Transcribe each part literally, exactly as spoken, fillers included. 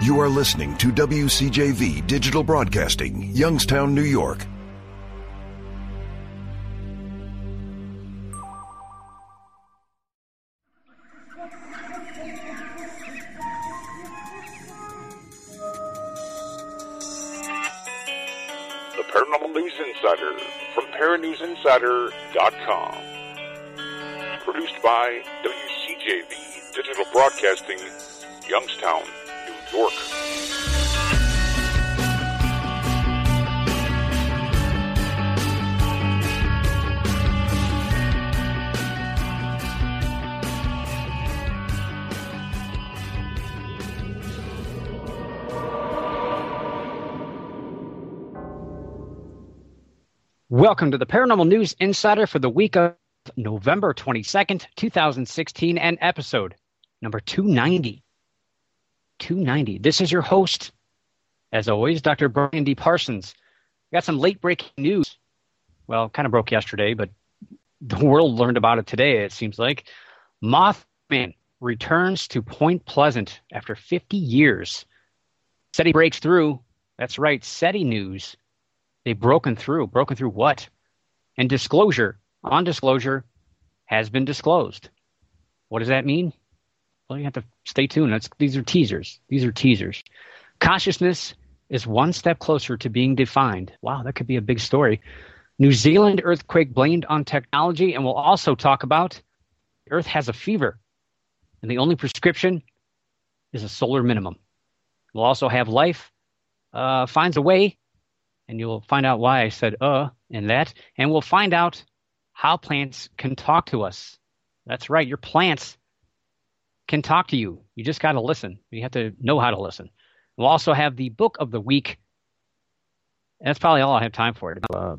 You are listening to W C J V Digital Broadcasting, Youngstown, New York. The Paranormal News Insider from Paranews Insider dot com. Produced by W C J V Digital Broadcasting, Youngstown, New York. Welcome to the Paranormal News Insider for the week of November twenty-second, twenty sixteen, and episode number two ninety. two ninety. This is your host, as always, Doctor Brian D. Parsons. We got some late breaking news. Well, kind of broke yesterday, but the world learned about it today, it seems like. Mothman returns to Point Pleasant after fifty years. SETI breaks through. That's right, SETI news. They've broken through. Broken through what? And disclosure, on disclosure, has been disclosed. What does that mean? Well, you have to stay tuned. That's, these are teasers. These are teasers. Consciousness is one step closer to being defined. Wow, that could be a big story. New Zealand earthquake blamed on technology, and we'll also talk about Earth has a fever, and the only prescription is a solar minimum. We'll also have life uh, finds a way, and you'll find out why I said uh and that, and we'll find out how plants can talk to us. That's right, your plants can talk to you. You just got to listen. You have to know how to listen. We'll also have the book of the week. That's probably all I have time for. Uh,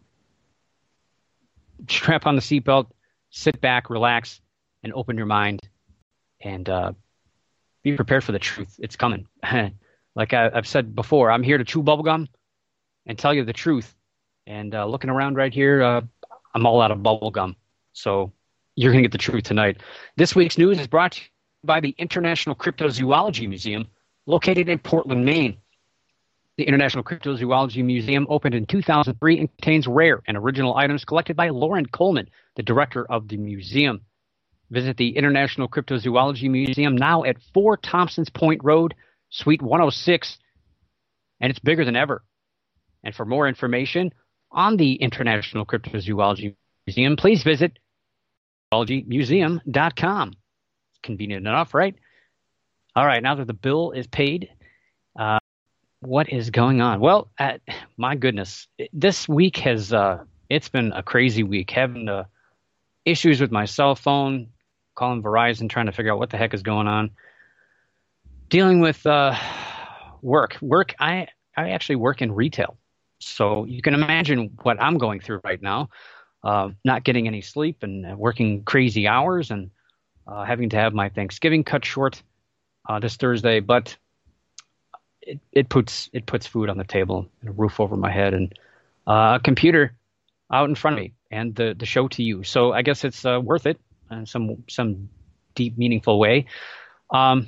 strap on the seatbelt, sit back, relax, and open your mind, and uh, be prepared for the truth. It's coming. Like I, I've said before, I'm here to chew bubblegum and tell you the truth. And uh, looking around right here, uh, I'm all out of bubblegum. So you're going to get the truth tonight. This week's news is brought to you by the International Cryptozoology Museum, located in Portland, Maine. The International Cryptozoology Museum opened in two thousand three and contains rare and original items collected by Lauren Coleman, the director of the museum. Visit the International Cryptozoology Museum now at four Thompsons Point Road, Suite one oh six, and it's bigger than ever. And for more information on the International Cryptozoology Museum, please visit zoology museum dot com. Convenient enough, right? All right, now that the bill is paid, uh, what is going on? Well, uh, my goodness, this week has, uh, it's been a crazy week. Having uh, issues with my cell phone, calling Verizon, trying to figure out what the heck is going on. Dealing with uh, work. Work, I, I actually work in retail. So you can imagine what I'm going through right now, uh, not getting any sleep and working crazy hours and uh, having to have my Thanksgiving cut short uh, this Thursday. But it, it puts it puts food on the table and a roof over my head and uh, a computer out in front of me and the, the show to you. So I guess it's uh, worth it in some, some deep, meaningful way. Um,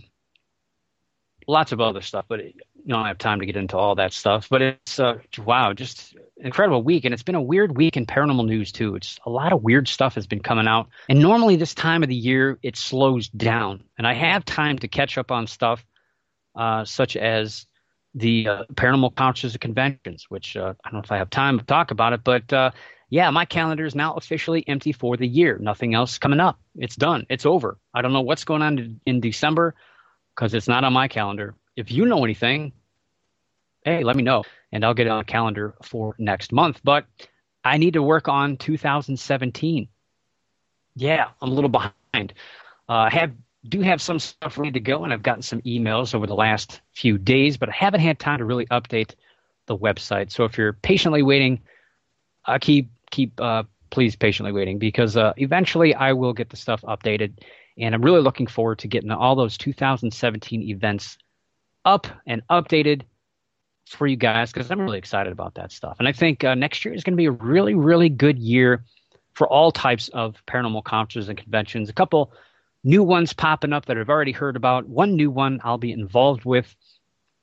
lots of other stuff, but it, you don't have time to get into all that stuff. But it's, uh, wow, just incredible week. And it's been a weird week in paranormal news, too. It's a lot of weird stuff has been coming out. And normally this time of the year, it slows down. And I have time to catch up on stuff uh, such as the uh, Paranormal Conferences and Conventions, which uh, I don't know if I have time to talk about it. But, uh, yeah, my calendar is now officially empty for the year. Nothing else coming up. It's done. It's over. I don't know what's going on in December because it's not on my calendar. If you know anything, hey, let me know, and I'll get it on a calendar for next month. But I need to work on two thousand seventeen. Yeah, I'm a little behind. Uh, I have do have some stuff ready to go, and I've gotten some emails over the last few days, but I haven't had time to really update the website. So if you're patiently waiting, uh, keep keep uh, please patiently waiting, because uh, eventually I will get the stuff updated, and I'm really looking forward to getting all those two thousand seventeen events up and updated for you guys, because I'm really excited about that stuff. And I think uh, next year is going to be a really, really good year for all types of paranormal conferences and conventions. A couple new ones popping up that I've already heard about. One new one I'll be involved with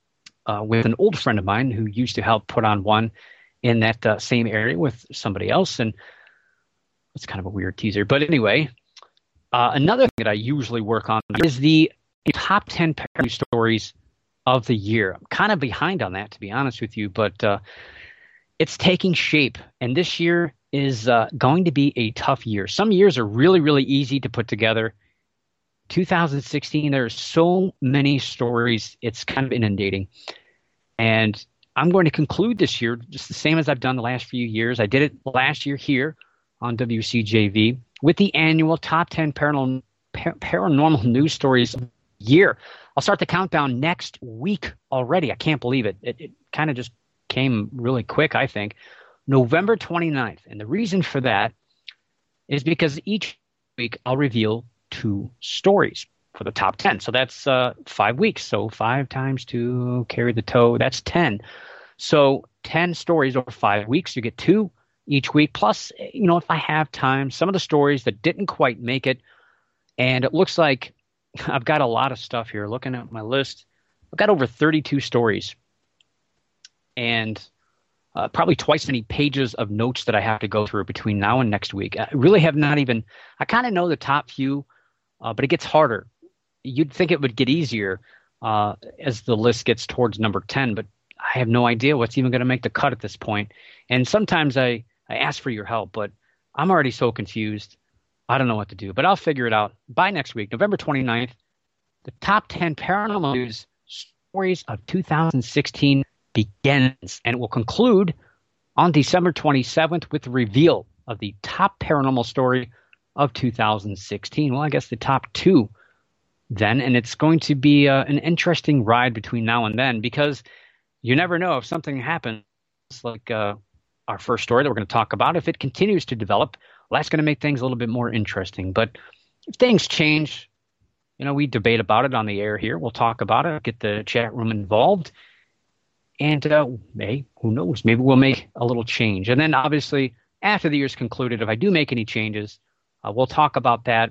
uh, with an old friend of mine who used to help put on one in that uh, same area with somebody else. And it's kind of a weird teaser. But anyway, uh, another thing that I usually work on is the top ten news stories of the year. I'm kind of behind on that, to be honest with you, but uh, it's taking shape. And this year is uh, going to be a tough year. Some years are really, really easy to put together. two thousand sixteen, there are so many stories, it's kind of inundating. And I'm going to conclude this year just the same as I've done the last few years. I did it last year here on W C J V with the annual Top ten Paranormal, paranormal News Stories of the Year. I'll start the countdown next week already. I can't believe it. It, it kind of just came really quick, I think. November twenty-ninth. And the reason for that is because each week I'll reveal two stories for the top ten. So that's uh, five weeks. So five times two, carry the toe, that's ten. So ten stories over five weeks. You get two each week. Plus, you know, if I have time, some of the stories that didn't quite make it. And it looks like I've got a lot of stuff here. Looking at my list, I've got over thirty-two stories. And uh, probably twice as many pages of notes that I have to go through between now and next week. I really have not even, I kind of know the top few, uh, but it gets harder. You'd think it would get easier uh, as the list gets towards number ten, but I have no idea what's even going to make the cut at this point. And sometimes I, I ask for your help, but I'm already so confused. I don't know what to do, but I'll figure it out by next week, November twenty-ninth. The top ten paranormal news stories of two thousand sixteen begins, and it will conclude on December twenty-seventh with the reveal of the top paranormal story of two thousand sixteen. Well, I guess the top two then, and it's going to be uh, an interesting ride between now and then, because you never know if something happens like uh, our first story that we're going to talk about. If it continues to develop, well, that's going to make things a little bit more interesting. But if things change, you know, we debate about it on the air here. We'll talk about it, get the chat room involved. And uh, hey, who knows? Maybe we'll make a little change. And then obviously, after the year's concluded, if I do make any changes, uh, we'll talk about that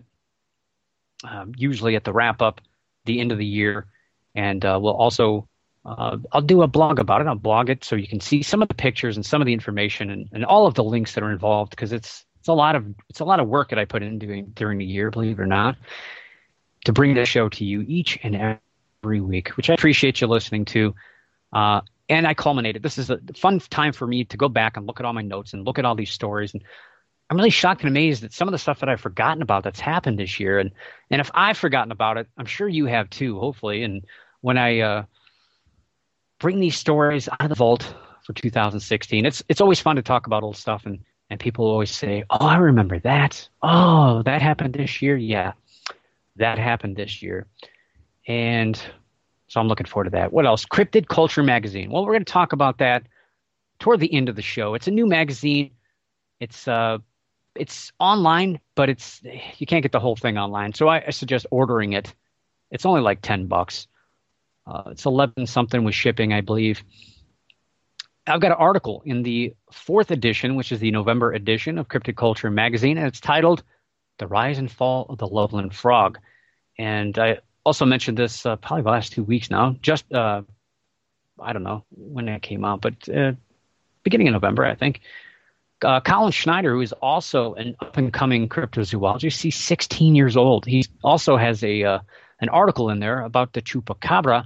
um, usually at the wrap-up, the end of the year. And uh, we'll also, uh, I'll do a blog about it. I'll blog it so you can see some of the pictures and some of the information and, and all of the links that are involved, because it's it's a lot of it's a lot of work that I put in doing during the year, believe it or not, to bring this show to you each and every week, which I appreciate you listening to. Uh, and I culminated. This is a fun time for me to go back and look at all my notes and look at all these stories. And I'm really shocked and amazed at some of the stuff that I've forgotten about that's happened this year. And and if I've forgotten about it, I'm sure you have too, hopefully. And when I uh, bring these stories out of the vault for two thousand sixteen, it's it's always fun to talk about old stuff. And, and people always say, oh, I remember that. Oh, that happened this year. Yeah, that happened this year. And so I'm looking forward to that. What else? Cryptid Culture Magazine. Well, we're going to talk about that toward the end of the show. It's a new magazine. It's uh, it's online, but it's you can't get the whole thing online. So I, I suggest ordering it. It's only like ten bucks. Uh, it's eleven something with shipping, I believe. I've got an article in the fourth edition, which is the November edition of Cryptid Culture Magazine, and it's titled "The Rise and Fall of the Loveland Frog." And I also mentioned this uh, probably the last two weeks now. Just uh, I don't know when that came out, but uh, beginning of November, I think. Uh, Colin Schneider, who is also an up-and-coming cryptozoologist, he's sixteen years old. He also has a uh, an article in there about the chupacabra,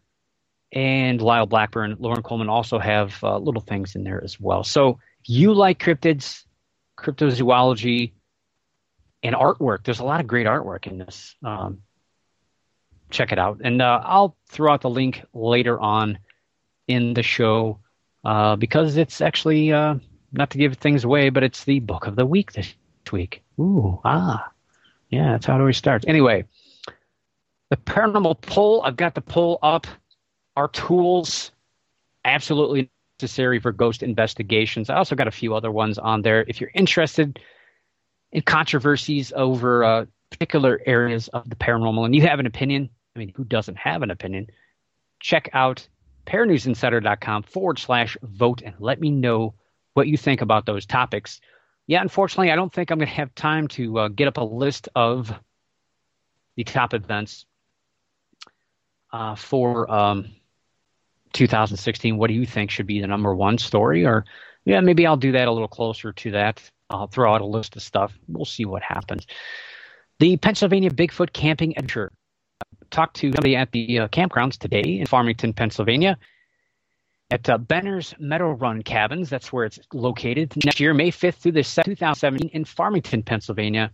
and Lyle Blackburn, Lauren Coleman also have uh, little things in there as well. So if you like cryptids, cryptozoology, and artwork, there's a lot of great artwork in this. Um, check it out. And uh, I'll throw out the link later on in the show uh, because it's actually... Uh, not to give things away, but it's the book of the week this week. Ooh, ah. Yeah, that's how it always starts. Anyway, the paranormal poll, I've got the poll up. Our tools, absolutely necessary for ghost investigations. I also got a few other ones on there. If you're interested in controversies over uh, particular areas of the paranormal and you have an opinion, I mean, who doesn't have an opinion? Check out paranewsinsider.com forward slash vote and let me know what you think about those topics. Yeah, unfortunately, I don't think I'm going to have time to uh, get up a list of the top events uh, for um, two thousand sixteen, what do you think should be the number one story? Or yeah, maybe I'll do that a little closer to that. I'll throw out a list of stuff. We'll see what happens. The Pennsylvania Bigfoot Camping Adventure. Talked to somebody at the uh, campgrounds today in Farmington, Pennsylvania, at uh, Benner's Meadow Run Cabins. That's where it's located. Next year, May fifth through the two thousand seventeen in Farmington, Pennsylvania.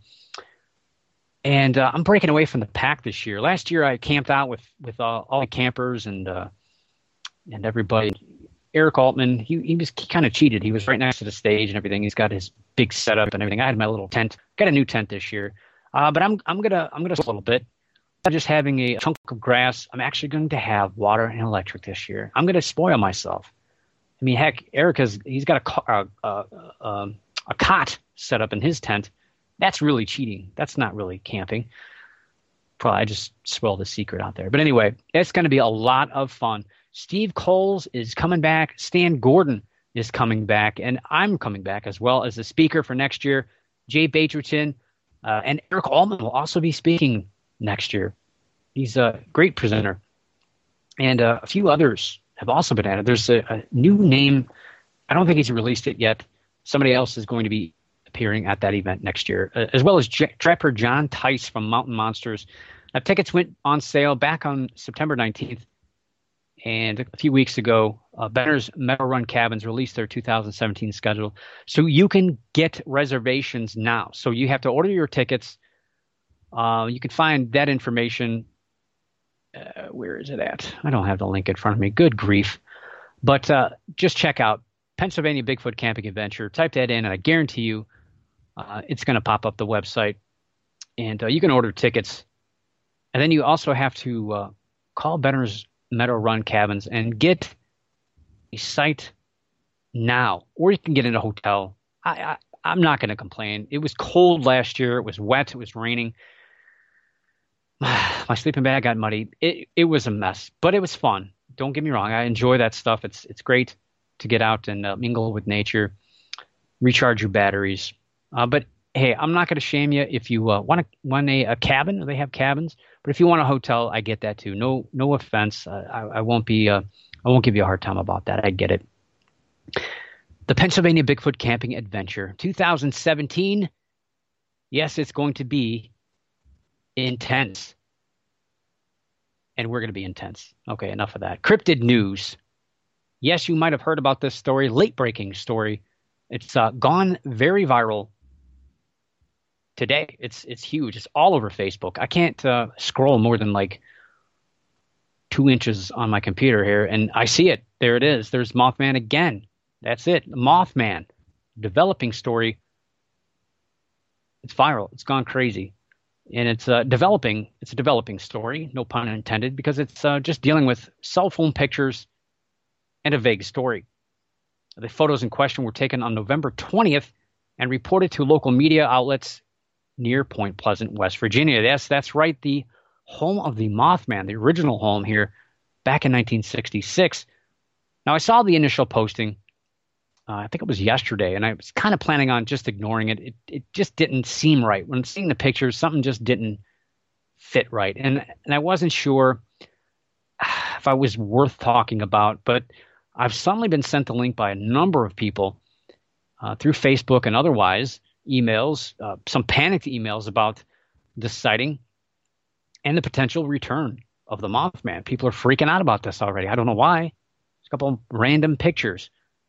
And uh, I'm breaking away from the pack this year. Last year, I camped out with with uh, all the campers and uh, and everybody. Eric Altman, he he was kind of cheated. He was right next to the stage and everything. He's got his big setup and everything. I had my little tent. Got a new tent this year, uh, but I'm I'm gonna I'm gonna a little bit. Not just having a chunk of grass. I'm actually going to have water and electric this year. I'm going to spoil myself. I mean, heck, Eric has he's got a a, a, a a cot set up in his tent. That's really cheating. That's not really camping. Probably I just spoiled the secret out there. But anyway, it's going to be a lot of fun. Steve Coles is coming back. Stan Gordon is coming back. And I'm coming back as well as the speaker for next year. Jay Baterton uh, and Eric Allman will also be speaking next year. He's a great presenter. And uh, a few others have also been added. There's a, a new name. I don't think he's released it yet. Somebody else is going to be appearing at that event next year, uh, as well as J- Trapper John Tice from Mountain Monsters. Now, tickets went on sale back on September nineteenth. And a few weeks ago, uh, Benner's Meadow Run Cabins released their two thousand seventeen schedule. So you can get reservations now. So you have to order your tickets. Uh, you can find that information. Uh, where is it at? I don't have the link in front of me. Good grief. But uh, just check out Pennsylvania Bigfoot Camping Adventure. Type that in, and I guarantee you uh, it's going to pop up the website. And uh, you can order tickets. And then you also have to uh, call Benner's Meadow Run Cabins and get a site now. Or you can get in a hotel. I, I, I'm not going to complain. It was cold last year. It was wet. It was raining. My sleeping bag got muddy. It it was a mess, but it was fun. Don't get me wrong. I enjoy that stuff. It's it's great to get out and uh, mingle with nature, recharge your batteries. Uh, but hey, I'm not going to shame you if you uh, want a want a, a cabin. They have cabins, but if you want a hotel, I get that too. No no offense. Uh, I I won't be uh, I won't give you a hard time about that. I get it. The Pennsylvania Bigfoot Camping Adventure, two thousand seventeen. Yes, it's going to be intense. And we're going to be intense. Okay, enough of that. Cryptid news. Yes, you might have heard about this story. Late-breaking story. It's uh, gone very viral today. It's it's huge. It's all over Facebook. I can't uh, scroll more than like two inches on my computer here, and I see it. There it is. There's Mothman again. That's it. Mothman. Developing story. It's viral. It's gone crazy. And it's uh, developing. It's a developing story, no pun intended, because it's uh, just dealing with cell phone pictures and a vague story. The photos in question were taken on November twentieth and reported to local media outlets near Point Pleasant, West Virginia. Yes, that's right, the home of the Mothman, the original home here back in nineteen sixty-six. Now, I saw the initial posting. Uh, I think it was yesterday, and I was kind of planning on just ignoring it. It it just didn't seem right. When seeing the pictures, something just didn't fit right. And and I wasn't sure if I was worth talking about, but I've suddenly been sent the link by a number of people uh, through Facebook and otherwise, emails, uh, some panicked emails about the sighting and the potential return of the Mothman. People are freaking out about this already. I don't know why. There's a couple of random pictures.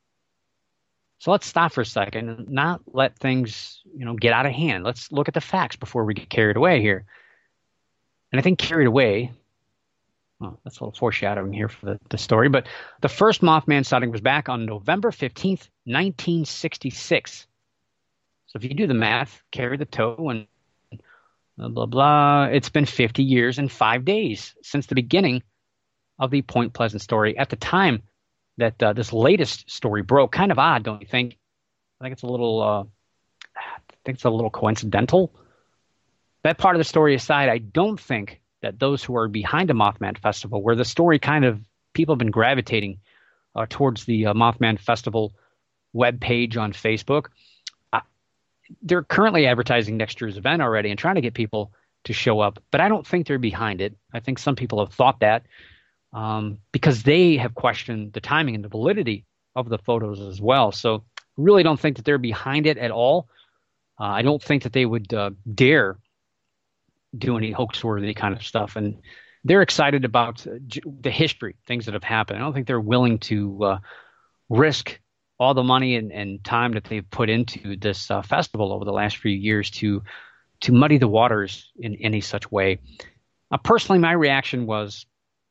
So let's stop for a second and not let things, you know, get out of hand. Let's look at the facts before we get carried away here. And I think carried away, well, that's a little foreshadowing here for the, the story, but the first Mothman sighting was back on November fifteenth, nineteen sixty-six. So if you do the math, carry the toe and blah, blah, blah, it's been fifty years and five days since the beginning of the Point Pleasant story. At the time that uh, this latest story broke, kind of odd, don't you think? I think it's a little, uh, I think it's a little coincidental. That part of the story aside, I don't think that those who are behind the Mothman Festival, where the story kind of, people have been gravitating uh, towards the uh, Mothman Festival webpage on Facebook, uh, they're currently advertising next year's event already and trying to get people to show up, but I don't think they're behind it. I think some people have thought that. um, because they have questioned the timing and the validity of the photos as well. So really don't think that they're behind it at all. Uh, I don't think that they would uh, dare do any hoax-worthy kind of stuff. And they're excited about uh, the history, things that have happened. I don't think they're willing to uh, risk all the money and, and time that they've put into this uh, festival over the last few years to to muddy the waters in any such way. Uh, personally, my reaction was,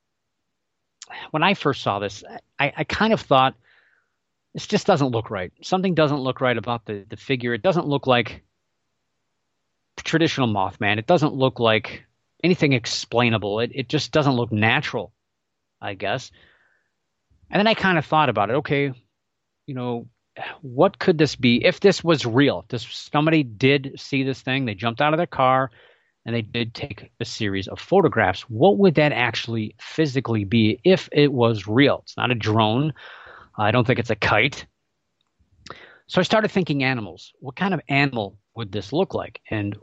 when I first saw this, I, I kind of thought, this just doesn't look right. Something doesn't look right about the, the figure. It doesn't look like traditional Mothman. It doesn't look like anything explainable. It, it just doesn't look natural, I guess. And then I kind of thought about it. Okay, you know, what could this be? If this was real, if this, somebody did see this thing, they jumped out of their car, and they did take a series of photographs, what would that actually physically be if it was real? It's not a drone. I don't think it's a kite. So I started thinking animals. What kind of animal would this look like? And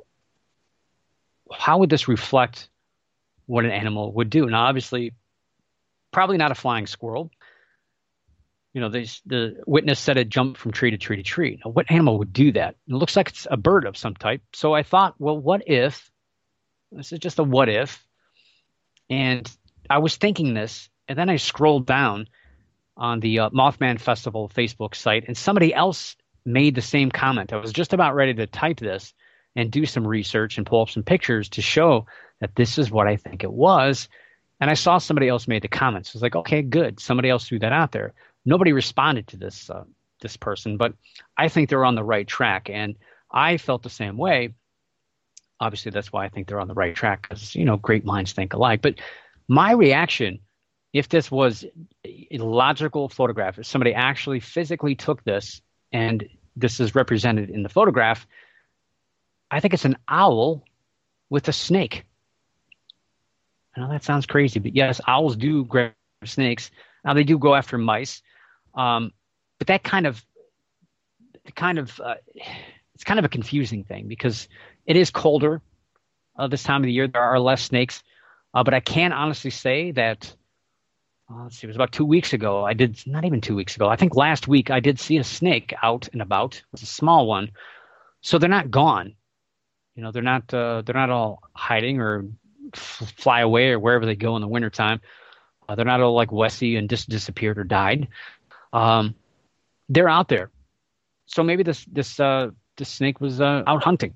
how would this reflect what an animal would do? Now, obviously, probably not a flying squirrel. You know, they, the witness said it jumped from tree to tree to tree. Now, what animal would do that? It looks like it's a bird of some type. So I thought, well, what if, this is just a what if, and I was thinking this, and then I scrolled down on the uh, Mothman Festival Facebook site, and somebody else made the same comment. I was just about ready to type this and do some research and pull up some pictures to show that this is what I think it was. And I saw somebody else made the comments. I was like, okay, good. Somebody else threw that out there. Nobody responded to this uh, this person, but I think they're on the right track. And I felt the same way. Obviously, that's why I think they're on the right track, because, you know, great minds think alike. But my reaction, if this was a logical photograph, if somebody actually physically took this and this is represented in the photograph, I think it's an owl with a snake. I know that sounds crazy, but yes, owls do grab snakes. Now, they do go after mice. Um, but that kind of, kind of, uh, it's kind of a confusing thing, because it is colder uh, this time of the year. There are less snakes. Uh, but I can honestly say that, uh, let's see, it was about two weeks ago. I did, not even two weeks ago. I think last week I did see a snake out and about. It was a small one. So they're not gone. You know, they're not, uh, they're not all hiding or f- fly away or wherever they go in the wintertime. Uh, they're not all like Wessie and just disappeared or died. Um, they're out there. So maybe this, this, uh, this snake was uh, out hunting.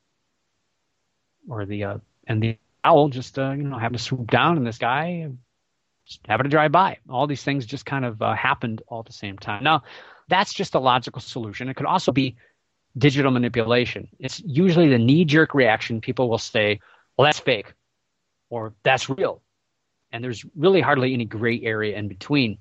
Or the, uh, and the owl just, uh, you know, happened to swoop down, and this guy just happened to drive by. All these things just kind of uh, happened all at the same time. Now, that's just a logical solution. It could also be digital manipulation. It's usually the knee-jerk reaction. People will say, well, that's fake, or that's real. And there's really hardly any gray area in between.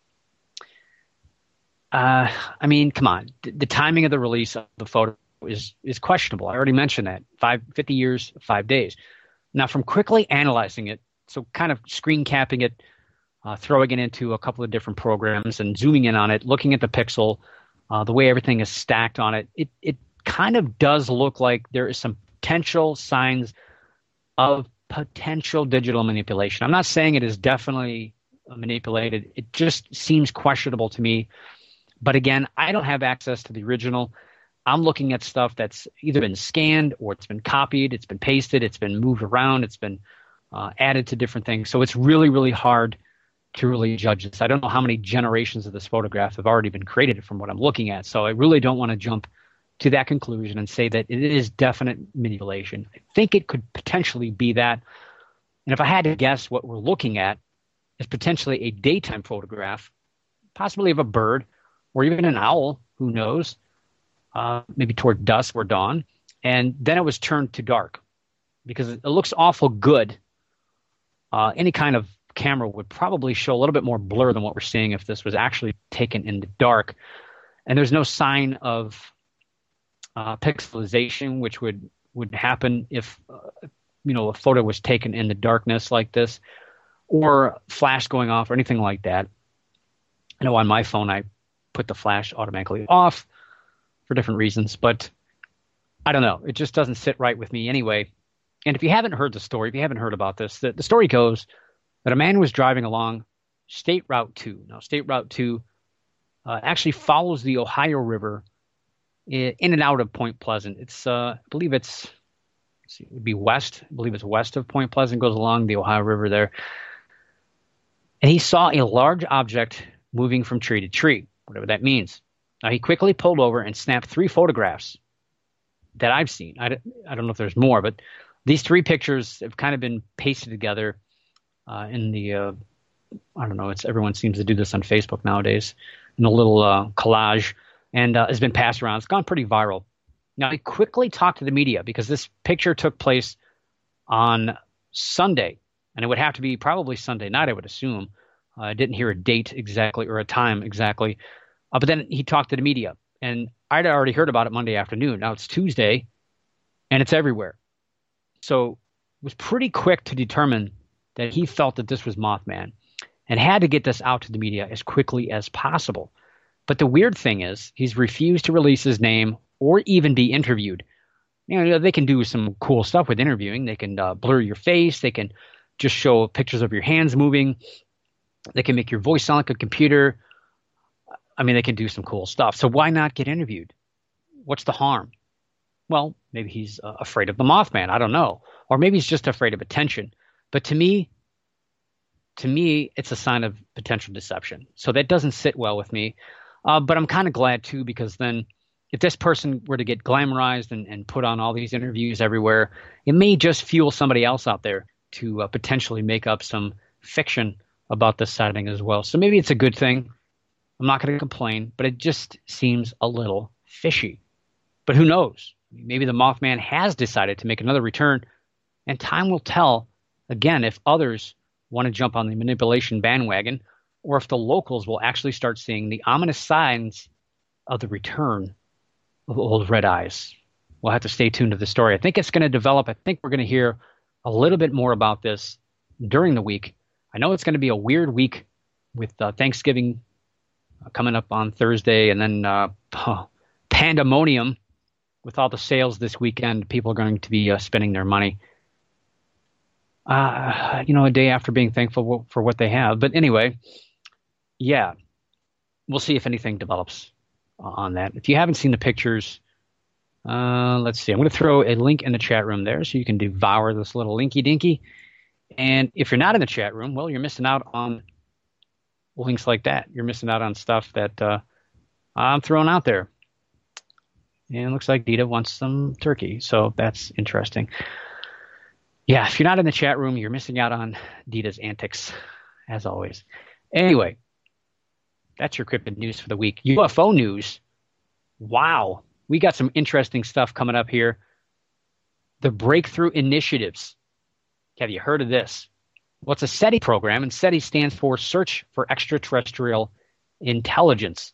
Uh, I mean, come on. The, the timing of the release of the photo is is questionable. I already mentioned that. Five, fifty years, five days. Now, from quickly analyzing it, so kind of screen capping it, uh, throwing it into a couple of different programs and zooming in on it, looking at the pixel, uh, the way everything is stacked on it, it, it kind of does look like there is some potential signs of potential digital manipulation. I'm not saying it is definitely manipulated. It just seems questionable to me. But again, I don't have access to the original. I'm looking at stuff that's either been scanned or it's been copied, it's been pasted, it's been moved around, it's been uh, added to different things. So it's really, really hard to really judge this. I don't know how many generations of this photograph have already been created from what I'm looking at. So I really don't want to jump to that conclusion and say that it is definite manipulation. I think it could potentially be that. And if I had to guess, what we're looking at is potentially a daytime photograph, possibly of a bird or even an owl, who knows, uh, maybe toward dusk or dawn. And then it was turned to dark because it looks awful good. Uh, any kind of camera would probably show a little bit more blur than what we're seeing if this was actually taken in the dark. And there's no sign of uh, pixelization, which would, would happen if, uh, you know, a photo was taken in the darkness like this, or flash going off or anything like that. I know on my phone I put the flash automatically off for different reasons, but I don't know. It just doesn't sit right with me anyway. And if you haven't heard the story, if you haven't heard about this, the, the story goes that a man was driving along State Route two. Now, State Route two uh, actually follows the Ohio River in and out of Point Pleasant. It's, uh, I believe it's, let's see, it would be west. I believe it's west of Point Pleasant, goes along the Ohio River there. And he saw a large object moving from tree to tree, whatever that means. Now, he quickly pulled over and snapped three photographs that I've seen. I, I don't know if there's more, but these three pictures have kind of been pasted together uh, in the, uh, I don't know, it's everyone seems to do this on Facebook nowadays, in a little uh, collage, and uh, has been passed around. It's gone pretty viral. Now, he quickly talked to the media because this picture took place on Sunday, and it would have to be probably Sunday night, I would assume. Uh, I didn't hear a date exactly or a time exactly. Uh, but then he talked to the media, and I'd already heard about it Monday afternoon. Now it's Tuesday, and it's everywhere. So it was pretty quick to determine that he felt that this was Mothman and had to get this out to the media as quickly as possible. But the weird thing is he's refused to release his name or even be interviewed. You know, they can do some cool stuff with interviewing. They can uh, blur your face. They can just show pictures of your hands moving. They can make your voice sound like a computer. I mean, they can do some cool stuff. So why not get interviewed? What's the harm? Well, maybe he's uh, afraid of the Mothman. I don't know. Or maybe he's just afraid of attention. But to me, to me, it's a sign of potential deception. So that doesn't sit well with me. Uh, but I'm kind of glad, too, because then if this person were to get glamorized and, and put on all these interviews everywhere, it may just fuel somebody else out there to uh, potentially make up some fiction about this sighting as well. So maybe it's a good thing. I'm not going to complain, but it just seems a little fishy. But who knows? Maybe the Mothman has decided to make another return, and time will tell, again, if others want to jump on the manipulation bandwagon, or if the locals will actually start seeing the ominous signs of the return of old Red Eyes. We'll have to stay tuned to the story. I think it's going to develop. I think we're going to hear a little bit more about this during the week. I know it's going to be a weird week with uh, Thanksgiving coming up on Thursday, and then uh, oh, pandemonium with all the sales this weekend. People are going to be uh, spending their money, uh, you know, a day after being thankful for what they have. But anyway, yeah, we'll see if anything develops on that. If you haven't seen the pictures, uh, let's see. I'm going to throw a link in the chat room there so you can devour this little linky dinky. And if you're not in the chat room, well, you're missing out on links like that. You're missing out on stuff that uh, I'm throwing out there. And it looks like Dita wants some turkey, so that's interesting. Yeah, if you're not in the chat room, you're missing out on Dita's antics, as always. Anyway, that's your cryptid news for the week. U F O news. Wow. We got some interesting stuff coming up here. The Breakthrough Initiatives. Have you heard of this? Well, it's a SETI program, and SETI stands for Search for Extraterrestrial Intelligence.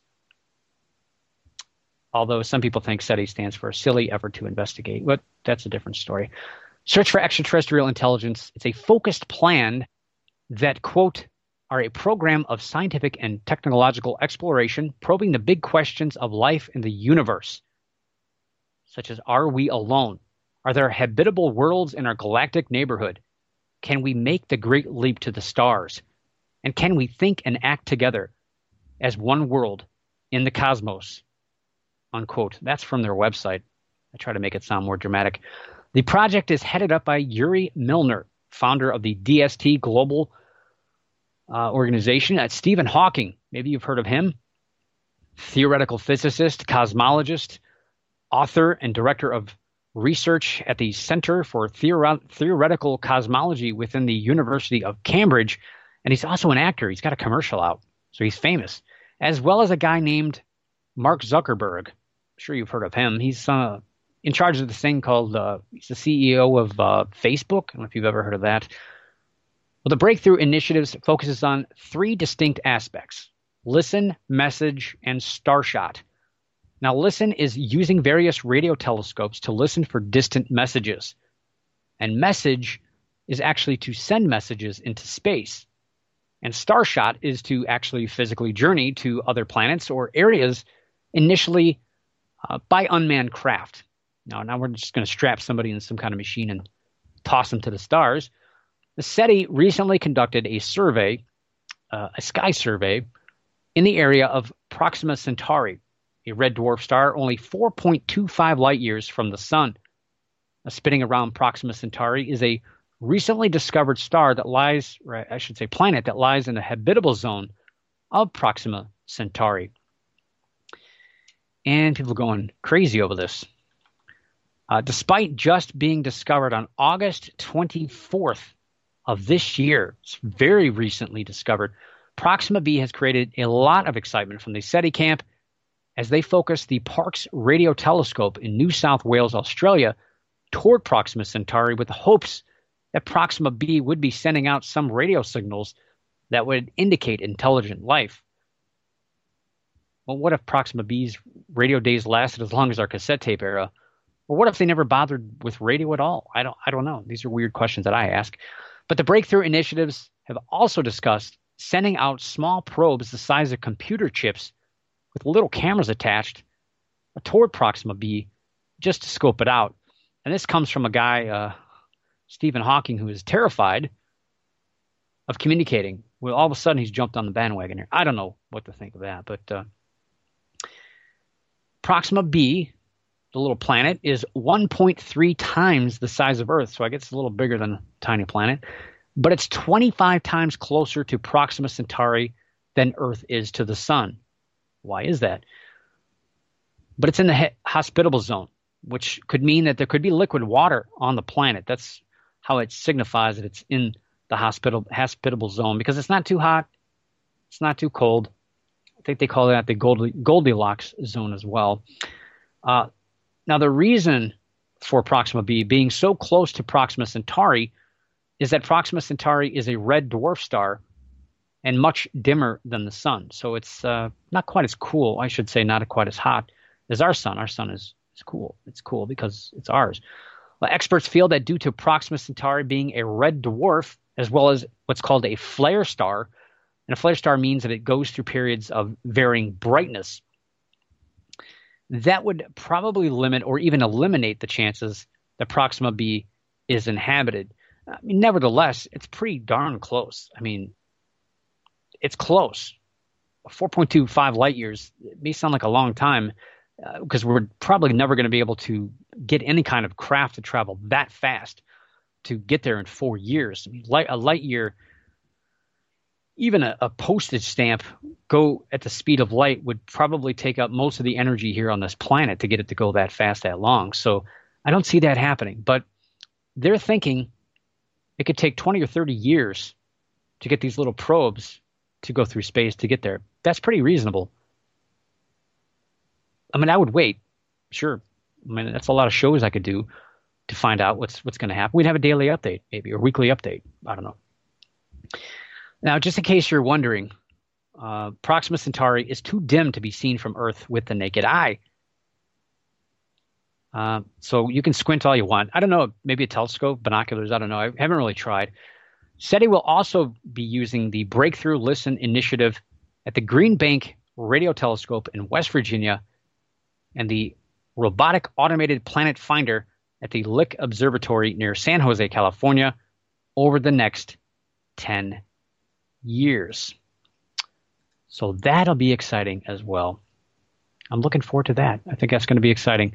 Although some people think SETI stands for Silly Effort to Investigate. But that's a different story. Search for Extraterrestrial Intelligence. It's a focused plan that, quote, are a program of scientific and technological exploration probing the big questions of life in the universe, such as, are we alone? Are there habitable worlds in our galactic neighborhood? Can we make the great leap to the stars? And can we think and act together as one world in the cosmos? Unquote. That's from their website. I try to make it sound more dramatic. The project is headed up by Yuri Milner, founder of the D S T Global uh, organization. That's Stephen Hawking. Maybe you've heard of him. Theoretical physicist, cosmologist, author, and director of research at the Center for Theor- Theoretical Cosmology within the University of Cambridge. And he's also an actor. He's got a commercial out, so he's famous. As well as a guy named Mark Zuckerberg. I'm sure you've heard of him. He's uh, in charge of this thing called, uh, he's the C E O of uh, Facebook. I don't know if you've ever heard of that. Well, the Breakthrough Initiatives focuses on three distinct aspects: Listen, Message, and Starshot. Now, Listen is using various radio telescopes to listen for distant messages. And Message is actually to send messages into space. And Starshot is to actually physically journey to other planets or areas initially uh, by unmanned craft. Now, now we're just going to strap somebody in some kind of machine and toss them to the stars. The SETI recently conducted a survey, uh, a sky survey, in the area of Proxima Centauri, a red dwarf star only four point two five light years from the sun. Now, spinning around Proxima Centauri is a recently discovered star that lies, or I should say planet, that lies in the habitable zone of Proxima Centauri. And people are going crazy over this. Uh, despite just being discovered on August twenty-fourth of this year, it's very recently discovered, Proxima b has created a lot of excitement from the SETI camp as they focus the Parkes Radio Telescope in New South Wales, Australia, toward Proxima Centauri with the hopes that Proxima b would be sending out some radio signals that would indicate intelligent life. Well, what if Proxima b's radio days lasted as long as our cassette tape era? Or what if they never bothered with radio at all? I don't I don't know. These are weird questions that I ask. But the breakthrough initiatives have also discussed sending out small probes the size of computer chips with little cameras attached toward Proxima b just to scope it out. And this comes from a guy, uh, Stephen Hawking, who is terrified of communicating. Well, all of a sudden he's jumped on the bandwagon here. I don't know what to think of that. But uh, Proxima b, the little planet, is one point three times the size of Earth. So I guess it's a little bigger than a tiny planet. But it's twenty-five times closer to Proxima Centauri than Earth is to the sun. Why is that? But it's in the he- hospitable zone, which could mean that there could be liquid water on the planet. That's how it signifies that it's in the hospital, hospitable zone, because it's not too hot, it's not too cold. I think they call that the Goldie, Goldilocks zone as well. Uh, now, the reason for Proxima b being so close to Proxima Centauri is that Proxima Centauri is a red dwarf star and much dimmer than the sun. So it's uh, not quite as cool, I should say, not quite as hot as our sun. Our sun is, is cool. It's cool because it's ours. Well, experts feel that due to Proxima Centauri being a red dwarf, as well as what's called a flare star, and a flare star means that it goes through periods of varying brightness, that would probably limit or even eliminate the chances that Proxima b is inhabited. I mean, nevertheless, it's pretty darn close. I mean, it's close. four point two five light years, it may sound like a long time because uh, we're probably never going to be able to get any kind of craft to travel that fast to get there in four years. I mean, light, a light year, even a, a postage stamp go at the speed of light would probably take up most of the energy here on this planet to get it to go that fast, that long. So I don't see that happening. But they're thinking it could take twenty or thirty years to get these little probes to go through space to get there. That's pretty reasonable. I mean, I would wait. Sure. I mean, that's a lot of shows I could do to find out what's what's going to happen. We'd have a daily update, maybe, or weekly update. I don't know. Now, just in case you're wondering, uh, Proxima Centauri is too dim to be seen from Earth with the naked eye. Uh, so you can squint all you want. I don't know, maybe a telescope, binoculars, I don't know. I haven't really tried. SETI will also be using the Breakthrough Listen initiative at the Green Bank Radio Telescope in West Virginia and the Robotic Automated Planet Finder at the Lick Observatory near San Jose, California, over the next ten years. So that'll be exciting as well. I'm looking forward to that. I think that's going to be exciting.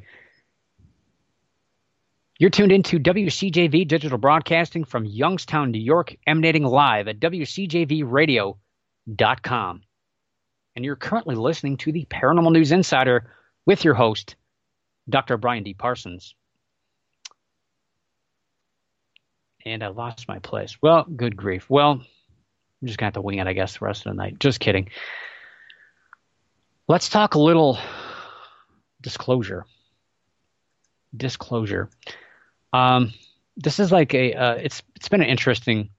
You're tuned into W C J V Digital Broadcasting from Youngstown, New York, emanating live at W C J V radio dot com. And you're currently listening to the Paranormal News Insider with your host, Doctor Brian D. Parsons. And I lost my place. Well, good grief. Well, I'm just going to have to wing it, I guess, the rest of the night. Just kidding. Let's talk a little disclosure. Disclosure. Um, this is like a, uh, it's it's been an interesting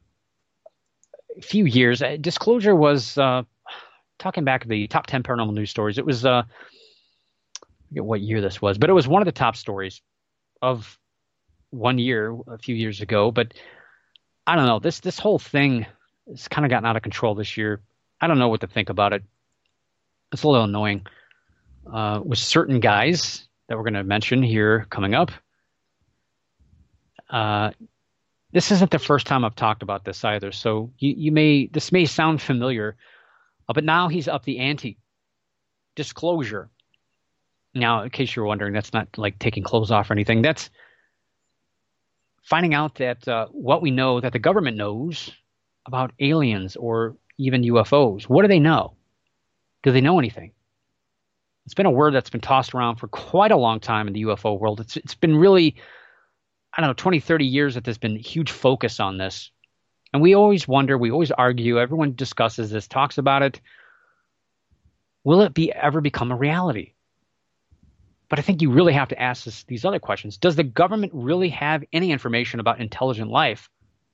few years. Uh, Disclosure was, uh, talking back to the top ten paranormal news stories, it was, uh, I forget what year this was, but it was one of the top stories of one year, a few years ago. But I don't know, this this whole thing has kind of gotten out of control this year. I don't know what to think about it. It's a little annoying. Uh, with certain guys that we're going to mention here coming up. Uh, this isn't the first time I've talked about this either. So you, you may this may sound familiar, uh, but now he's up the ante. Disclosure. Now, in case you're wondering, that's not like taking clothes off or anything. That's finding out that uh, what we know that the government knows about aliens or even U F Os. What do they know? Do they know anything? It's been a word that's been tossed around for quite a long time in the U F O world. It's it's been really, I don't know, twenty, thirty years that there's been huge focus on this. And we always wonder, we always argue, everyone discusses this, talks about it. Will it be ever become a reality? But I think you really have to ask this, these other questions. Does the government really have any information about intelligent life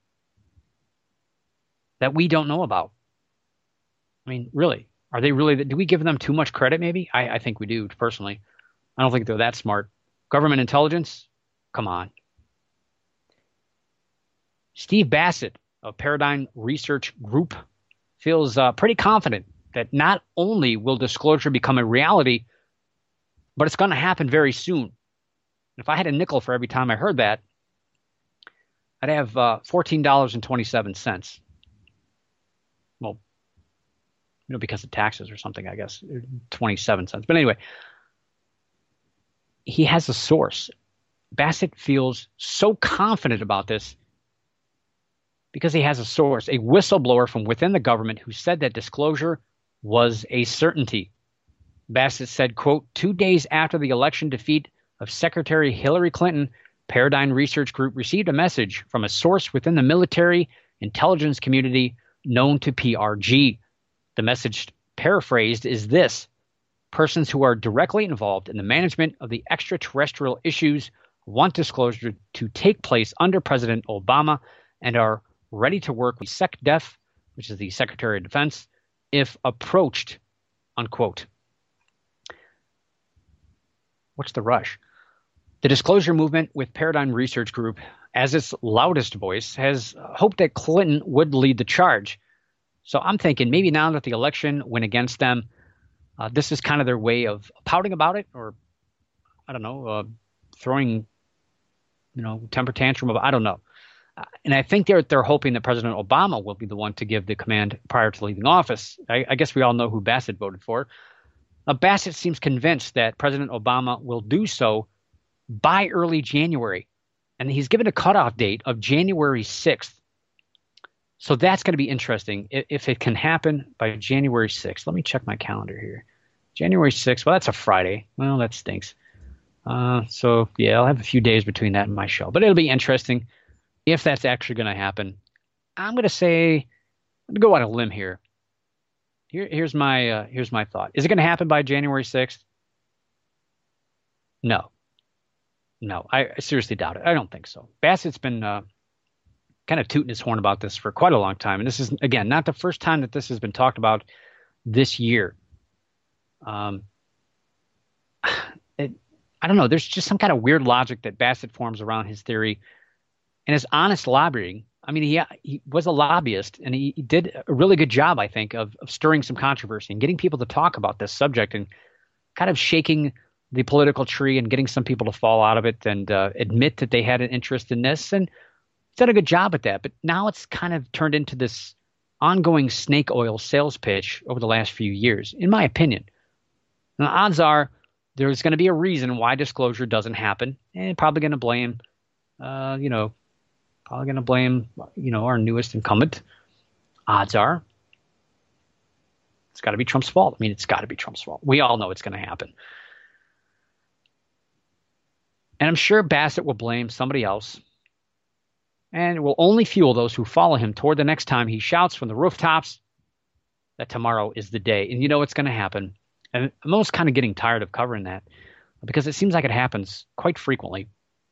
that we don't know about? I mean, really, are they really, do we give them too much credit maybe? I, I think we do, personally. I don't think they're that smart. Government intelligence? Come on. Steve Bassett of Paradigm Research Group feels uh, pretty confident that not only will disclosure become a reality, but it's going to happen very soon. If I had a nickel for every time I heard that, I'd have uh, fourteen dollars and twenty-seven cents. Well, you know, because of taxes or something, I guess, twenty-seven cents. But anyway, he has a source. Bassett feels so confident about this because he has a source, a whistleblower from within the government who said that disclosure was a certainty. Bassett said, quote, two days after the election defeat of Secretary Hillary Clinton, Paradigm Research Group received a message from a source within the military intelligence community known to P R G. The message, paraphrased, is this: persons who are directly involved in the management of the extraterrestrial issues want disclosure to take place under President Obama and are ready to work with SecDef, which is the Secretary of Defense, if approached, unquote. What's the rush? The disclosure movement with Paradigm Research Group, as its loudest voice, has hoped that Clinton would lead the charge. So I'm thinking maybe now that the election went against them, uh, this is kind of their way of pouting about it, or I don't know, uh, throwing, you know, temper tantrum. Of, I don't know. Uh, and I think they're they're hoping that President Obama will be the one to give the command prior to leaving office. I, I guess we all know who Bassett voted for. Uh, Bassett seems convinced that President Obama will do so by early January. And he's given a cutoff date of January sixth. So that's going to be interesting if, if it can happen by January sixth. Let me check my calendar here. January sixth. Well, that's a Friday. Well, that stinks. Uh, so, yeah, I'll have a few days between that and my show. But it'll be interesting if that's actually going to happen. I'm going to say, I'm going to go on a limb here. Here, here's my uh, here's my thought. Is it going to happen by January sixth? No. No, I, I seriously doubt it. I don't think so. Bassett's been uh, kind of tooting his horn about this for quite a long time. And this is, again, not the first time that this has been talked about this year. Um, it, I don't know. There's just some kind of weird logic that Bassett forms around his theory. And his honest lobbying, I mean, he, he was a lobbyist, and he, he did a really good job, I think, of, of stirring some controversy and getting people to talk about this subject and kind of shaking the political tree and getting some people to fall out of it and uh, admit that they had an interest in this. And he's done a good job at that. But now it's kind of turned into this ongoing snake oil sales pitch over the last few years, in my opinion. And the odds are there's going to be a reason why disclosure doesn't happen, and probably going to blame, uh, you know, probably going to blame, you know, our newest incumbent. Odds are it's got to be Trump's fault. I mean, it's got to be Trump's fault. We all know it's going to happen. And I'm sure Bassett will blame somebody else, and it will only fuel those who follow him toward the next time he shouts from the rooftops that tomorrow is the day. And you know what's going to happen. And I'm almost kind of getting tired of covering that because it seems like it happens quite frequently.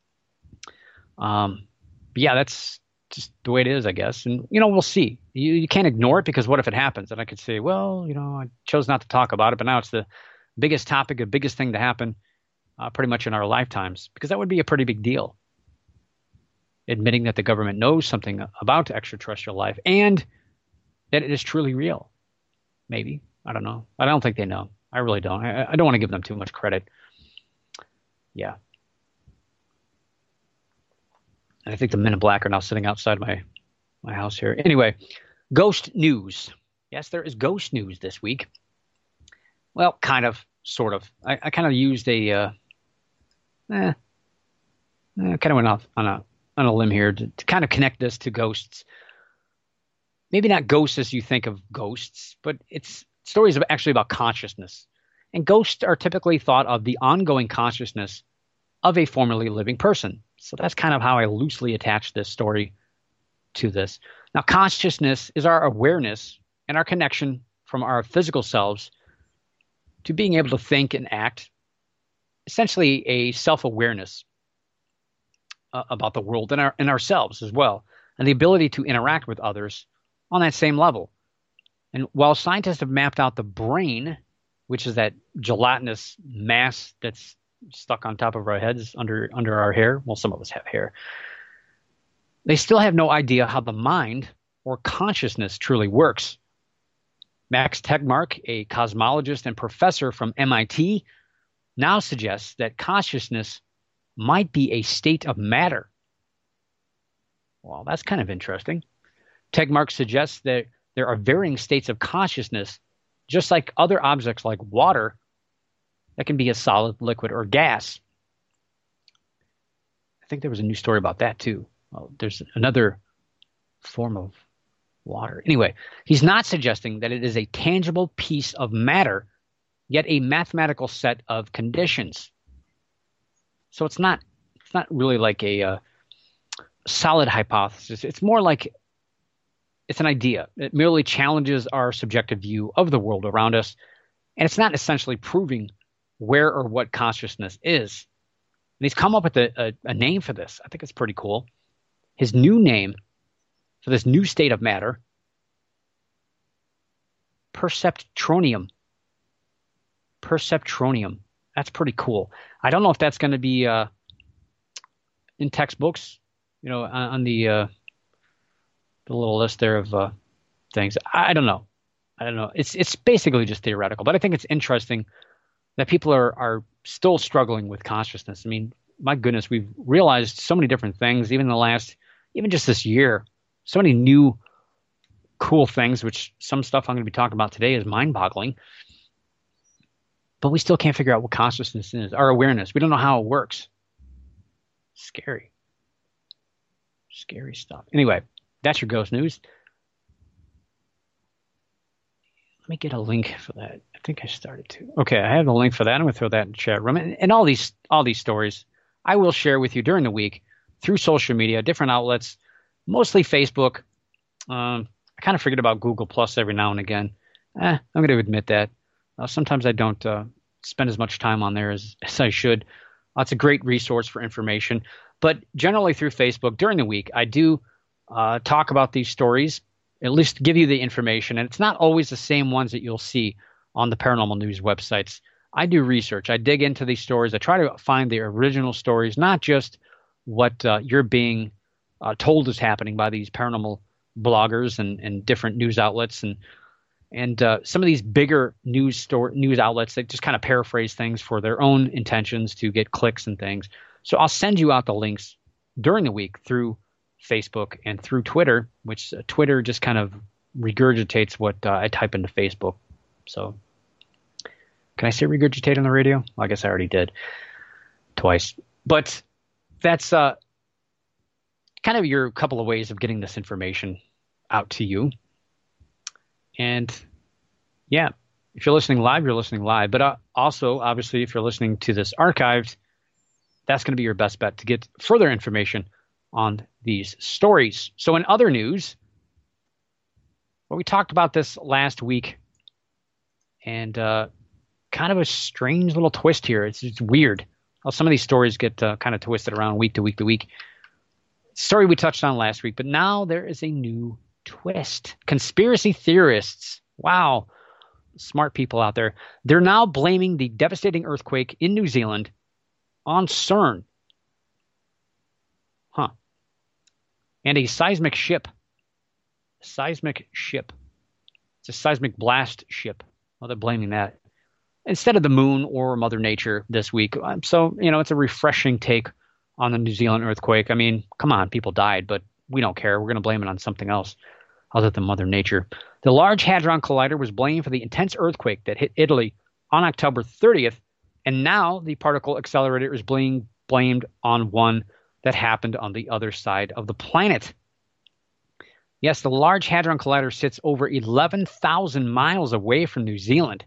Um, but yeah, that's just the way it is, I guess. And, you know, we'll see. You, you can't ignore it, because what if it happens? And I could say, well, you know, I chose not to talk about it, but now it's the biggest topic, the biggest thing to happen uh, pretty much in our lifetimes, because that would be a pretty big deal. Admitting that the government knows something about extraterrestrial life and that it is truly real. Maybe. I don't know. I don't think they know. I really don't. I, I don't want to give them too much credit. Yeah. And I think the Men in Black are now sitting outside my, my house here. Anyway, ghost news. Yes, there is ghost news this week. Well, kind of, sort of. I, I kind of used a, uh, eh, eh, kind of went off on a on a limb here to, to kind of connect this to ghosts. Maybe not ghosts as you think of ghosts, but it's stories of actually about consciousness. And ghosts are typically thought of the ongoing consciousness of a formerly living person. So that's kind of how I loosely attach this story to this. Now, consciousness is our awareness and our connection from our physical selves to being able to think and act, essentially a self-awareness uh, about the world and, our, and ourselves as well, and the ability to interact with others on that same level. And while scientists have mapped out the brain, which is that gelatinous mass that's stuck on top of our heads under under our hair, well, some of us have hair, they still have no idea how the mind or consciousness truly works. Max Tegmark, a cosmologist and professor from M I T, now suggests that consciousness might be a state of matter. Well, that's kind of interesting. Tegmark suggests that there are varying states of consciousness, just like other objects like water, that can be a solid, liquid, or gas. I think there was a new story about that too. Well, there's another form of water. Anyway, he's not suggesting that it is a tangible piece of matter, yet a mathematical set of conditions. So it's not it's not really like a uh, solid hypothesis. It's more like it's an idea. It merely challenges our subjective view of the world around us, and it's not essentially proving where or what consciousness is. And he's come up with a, a, a name for this. I think it's pretty cool. His new name for this new state of matter, perceptronium. Perceptronium. That's pretty cool. I don't know if that's going to be uh, in textbooks, you know, on, on the uh, the little list there of uh, things. I, I don't know. I don't know. It's it's basically just theoretical, but I think it's interesting that people are are still struggling with consciousness. I mean, my goodness, we've realized so many different things, even in the last, even just this year, so many new cool things, which some stuff I'm going to be talking about today is mind-boggling. But we still can't figure out what consciousness is, our awareness. We don't know how it works. Scary. Scary stuff. Anyway, that's your ghost news. Let me get a link for that. I think I started to. Okay, I have a link for that. I'm going to throw that in the chat room. And, and all these all these stories I will share with you during the week through social media, different outlets, mostly Facebook. Um, I kind of forget about Google Plus every now and again. Eh, I'm going to admit that. Uh, sometimes I don't uh, spend as much time on there as, as I should. Uh, it's a great resource for information. But generally through Facebook during the week, I do uh, talk about these stories, at least give you the information. And it's not always the same ones that you'll see on the Paranormal News websites. I do research. I dig into these stories. I try to find the original stories, not just what uh, you're being uh, told is happening by these paranormal bloggers and, and different news outlets and And uh, some of these bigger news store news outlets that just kind of paraphrase things for their own intentions to get clicks and things. So I'll send you out the links during the week through Facebook and through Twitter, which uh, Twitter just kind of regurgitates what uh, I type into Facebook. So can I say regurgitate on the radio? Well, I guess I already did twice. But that's uh, kind of your couple of ways of getting this information out to you. And yeah, if you're listening live, you're listening live. But uh, also, obviously, if you're listening to this archived, that's going to be your best bet to get further information on these stories. So in other news, well, we talked about this last week, and uh, kind of a strange little twist here. It's, it's weird how some of these stories get uh, kind of twisted around week to week to week. Story we touched on last week, but now there is a new twist. Conspiracy theorists, wow, smart people out there, they're now blaming the devastating earthquake in New Zealand on CERN. Huh. And a seismic ship. Seismic ship. It's a seismic blast ship. Well, they're blaming that instead of the moon or Mother Nature this week. So, you know, it's a refreshing take on the New Zealand earthquake. I mean, come on, people died, but we don't care. We're going to blame it on something else other than Mother Nature. The Large Hadron Collider was blamed for the intense earthquake that hit Italy on October thirtieth, and now the particle accelerator is being blamed on one that happened on the other side of the planet. Yes, the Large Hadron Collider sits over eleven thousand miles away from New Zealand.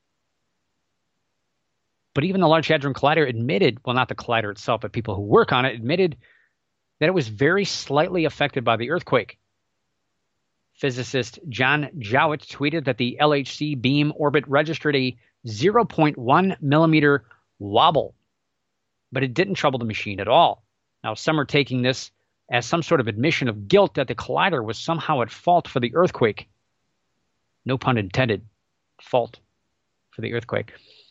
But even the Large Hadron Collider admitted, well, not the collider itself, but people who work on it admitted that it was very slightly affected by the earthquake. Physicist John Jowett tweeted that the L H C beam orbit registered a zero point one millimeter wobble, but it didn't trouble the machine at all. Now, some are taking this as some sort of admission of guilt that the collider was somehow at fault for the earthquake. No pun intended. Fault for the earthquake.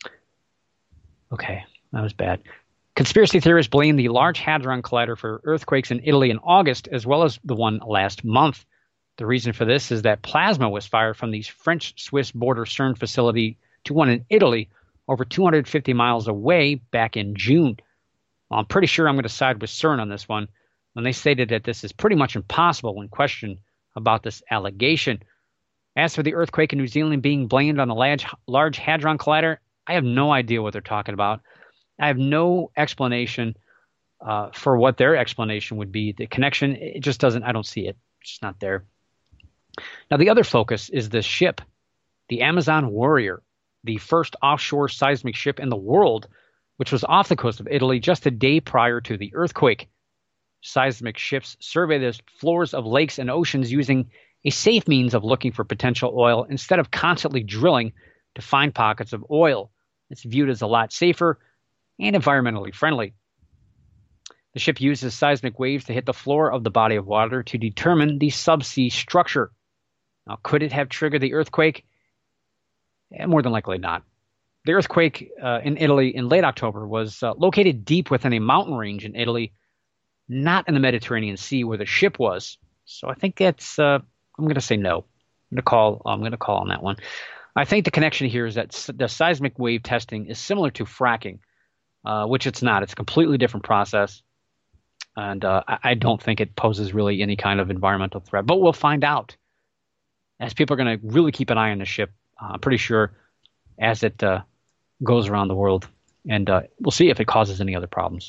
Okay, that was bad. Conspiracy theorists blame the Large Hadron Collider for earthquakes in Italy in August, as well as the one last month. The reason for this is that plasma was fired from the French-Swiss border CERN facility to one in Italy over two hundred fifty miles away back in June. Well, I'm pretty sure I'm going to side with CERN on this one when they stated that this is pretty much impossible when questioned about this allegation. As for the earthquake in New Zealand being blamed on the Large, large Hadron Collider, I have no idea what they're talking about. I have no explanation uh, for what their explanation would be. The connection, it just doesn't, I don't see it. It's just not there. Now, the other focus is this ship, the Amazon Warrior, the first offshore seismic ship in the world, which was off the coast of Italy just a day prior to the earthquake. Seismic ships survey the floors of lakes and oceans using a safe means of looking for potential oil instead of constantly drilling to find pockets of oil. It's viewed as a lot safer and environmentally friendly. The ship uses seismic waves to hit the floor of the body of water to determine the subsea structure. Now, could it have triggered the earthquake? Eh, more than likely not. The earthquake uh, in Italy in late October was uh, located deep within a mountain range in Italy, not in the Mediterranean Sea where the ship was. So I think that's, uh, I'm going to say no. I'm going to call, I'm going to call on that one. I think the connection here is that the seismic wave testing is similar to fracking, uh, which it's not. It's a completely different process. And uh, I don't think it poses really any kind of environmental threat. But we'll find out. As people are going to really keep an eye on the ship, uh, I'm pretty sure, as it uh, goes around the world. And uh, we'll see if it causes any other problems.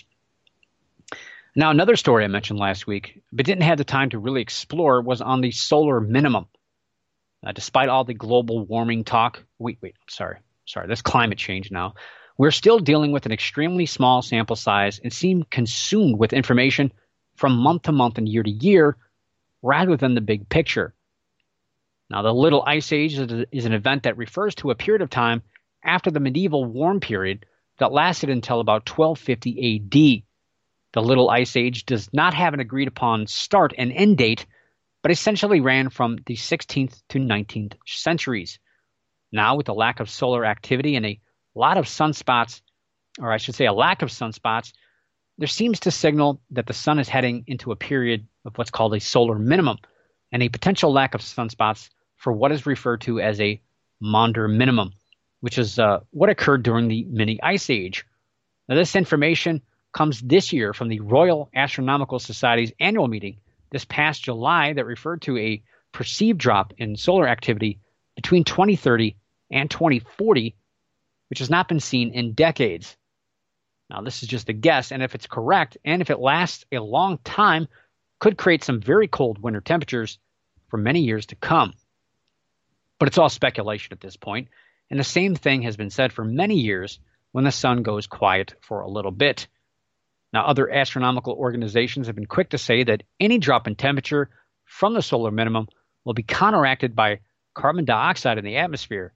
Now, another story I mentioned last week, but didn't have the time to really explore, was on the solar minimum. Uh, despite all the global warming talk, wait, wait, sorry, sorry, that's climate change now. We're still dealing with an extremely small sample size and seem consumed with information from month to month and year to year rather than the big picture. Now, the Little Ice Age is an event that refers to a period of time after the medieval warm period that lasted until about twelve fifty A D. The Little Ice Age does not have an agreed upon start and end date, but essentially ran from the sixteenth to nineteenth centuries. Now, with the lack of solar activity and a lot of sunspots, or I should say a lack of sunspots, there seems to signal that the sun is heading into a period of what's called a solar minimum and a potential lack of sunspots for what is referred to as a Maunder minimum, which is uh, what occurred during the mini ice age. Now, this information comes this year from the Royal Astronomical Society's annual meeting this past July that referred to a perceived drop in solar activity between twenty thirty and twenty forty, which has not been seen in decades. Now, this is just a guess, and if it's correct, and if it lasts a long time, could create some very cold winter temperatures for many years to come. But it's all speculation at this point, and the same thing has been said for many years when the sun goes quiet for a little bit. Now, other astronomical organizations have been quick to say that any drop in temperature from the solar minimum will be counteracted by carbon dioxide in the atmosphere.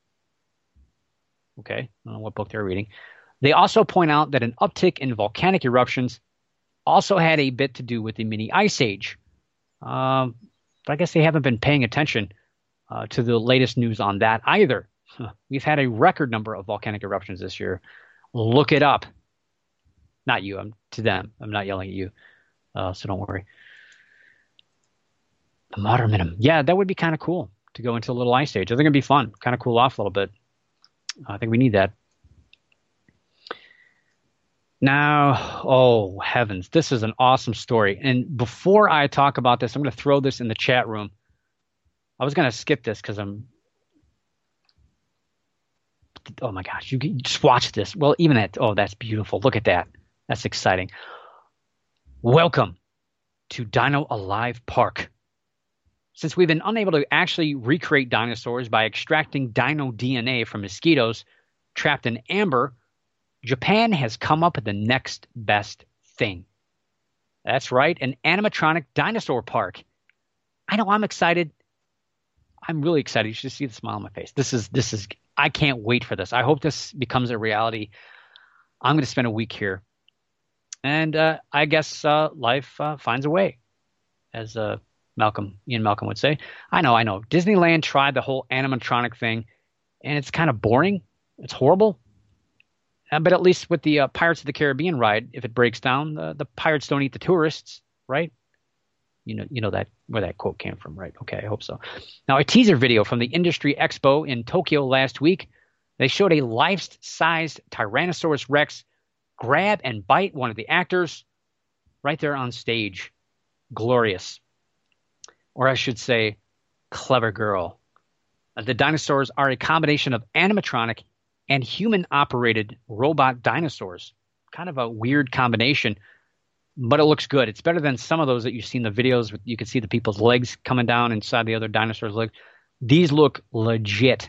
Okay, I don't know what book they're reading. They also point out that an uptick in volcanic eruptions also had a bit to do with the mini ice age. Um, but I guess they haven't been paying attention uh, to the latest news on that either. Huh. We've had a record number of volcanic eruptions this year. Look it up. Not you, I'm to them. I'm not yelling at you, uh, so don't worry. The Maunder minimum. Yeah, that would be kind of cool to go into a little ice age. I think it'd be fun, kind of cool off a little bit. I think we need that. Now, oh heavens, this is an awesome story. And before I talk about this, I'm going to throw this in the chat room. I was going to skip this because I'm, oh my gosh, you can just watch this. Well, even that, oh, that's beautiful. Look at that. That's exciting. Welcome to Dino Alive Park. Since we've been unable to actually recreate dinosaurs by extracting dino D N A from mosquitoes trapped in amber, Japan has come up with the next best thing. That's right, an animatronic dinosaur park. I know I'm excited. I'm really excited. You should see the smile on my face. This is, this is, I can't wait for this. I hope this becomes a reality. I'm going to spend a week here. And uh, I guess uh, life uh, finds a way, as uh, Malcolm, Ian Malcolm would say. I know, I know. Disneyland tried the whole animatronic thing, and it's kind of boring. It's horrible. Uh, but at least with the uh, Pirates of the Caribbean ride, if it breaks down, uh, the pirates don't eat the tourists, right? You know, you know that where that quote came from, right? Okay, I hope so. Now, a teaser video from the Industry Expo in Tokyo last week, they showed a life-sized Tyrannosaurus Rex grab and bite one of the actors right there on stage. Glorious. Or I should say, clever girl. Uh, the dinosaurs are a combination of animatronic and human-operated robot dinosaurs. Kind of a weird combination, but it looks good. It's better than some of those that you've seen the videos with. You can see the people's legs coming down inside the other dinosaur's legs. These look legit.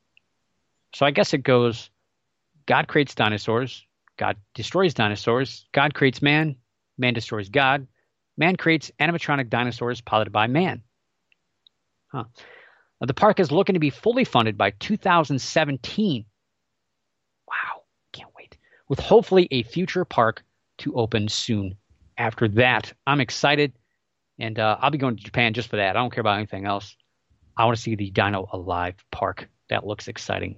So I guess it goes, God creates dinosaurs. God destroys dinosaurs. God creates man. Man destroys God. Man creates animatronic dinosaurs piloted by man. Huh. Now, the park is looking to be fully funded by two thousand seventeen. Wow, can't wait. With hopefully a future park to open soon after that. I'm excited, and uh, I'll be going to Japan just for that. I don't care about anything else. I want to see the Dino Alive Park. That looks exciting.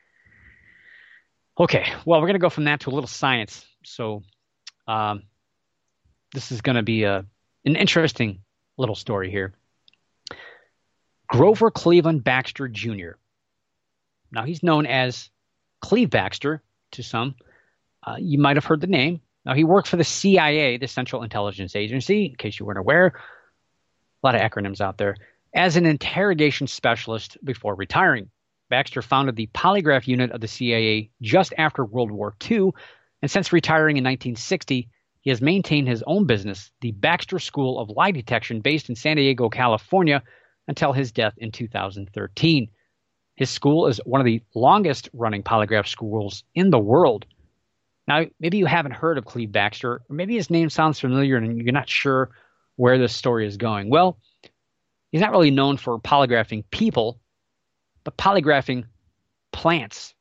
Okay, well, we're going to go from that to a little science. So um, this is going to be a, an interesting little story here. Grover Cleveland Baxter Junior Now, he's known as Cleve Baxter to some. Uh, you might have heard the name. Now, he worked for the C I A, the Central Intelligence Agency, in case you weren't aware. A lot of acronyms out there. As an interrogation specialist before retiring. Baxter founded the polygraph unit of the C I A just after World War Two, and since retiring in nineteen sixty, he has maintained his own business, the Baxter School of Lie Detection, based in San Diego, California, until his death in two thousand thirteen. His school is one of the longest-running polygraph schools in the world. Now, maybe you haven't heard of Cleve Baxter, or maybe his name sounds familiar and you're not sure where this story is going. Well, he's not really known for polygraphing people, but polygraphing plants.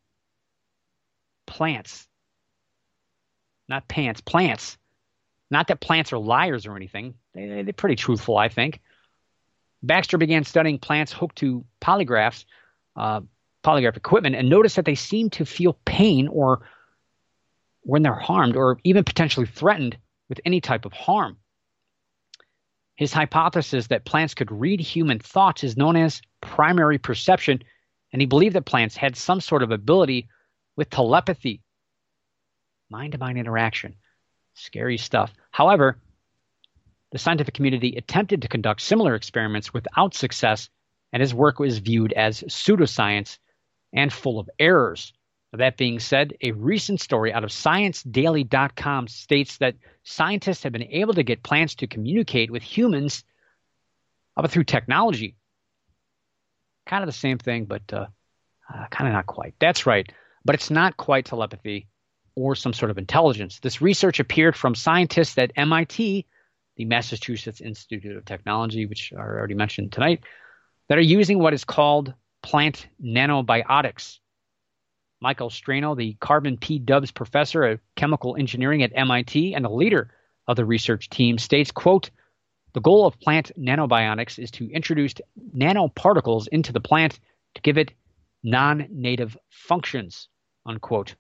Plants. Not pants, plants. Not that plants are liars or anything. They, they're pretty truthful, I think. Baxter began studying plants hooked to polygraphs, uh, polygraph equipment, and noticed that they seem to feel pain or when they're harmed or even potentially threatened with any type of harm. His hypothesis that plants could read human thoughts is known as primary perception, and he believed that plants had some sort of ability with telepathy, mind-to-mind interaction. Scary stuff. However, the scientific community attempted to conduct similar experiments without success, and his work was viewed as pseudoscience and full of errors. That being said, a recent story out of science daily dot com states that scientists have been able to get plants to communicate with humans but through technology. Kind of the same thing, but uh, uh, kind of not quite. That's right. But it's not quite telepathy or some sort of intelligence. This research appeared from scientists at M I T, the Massachusetts Institute of Technology, which I already mentioned tonight, that are using what is called plant nanobiotics. Michael Strano, the Carbon P. Dubs professor of chemical engineering at M I T and the leader of the research team, states, quote, "The goal of plant nanobiotics is to introduce nanoparticles into the plant to give it non-native functions," unquote.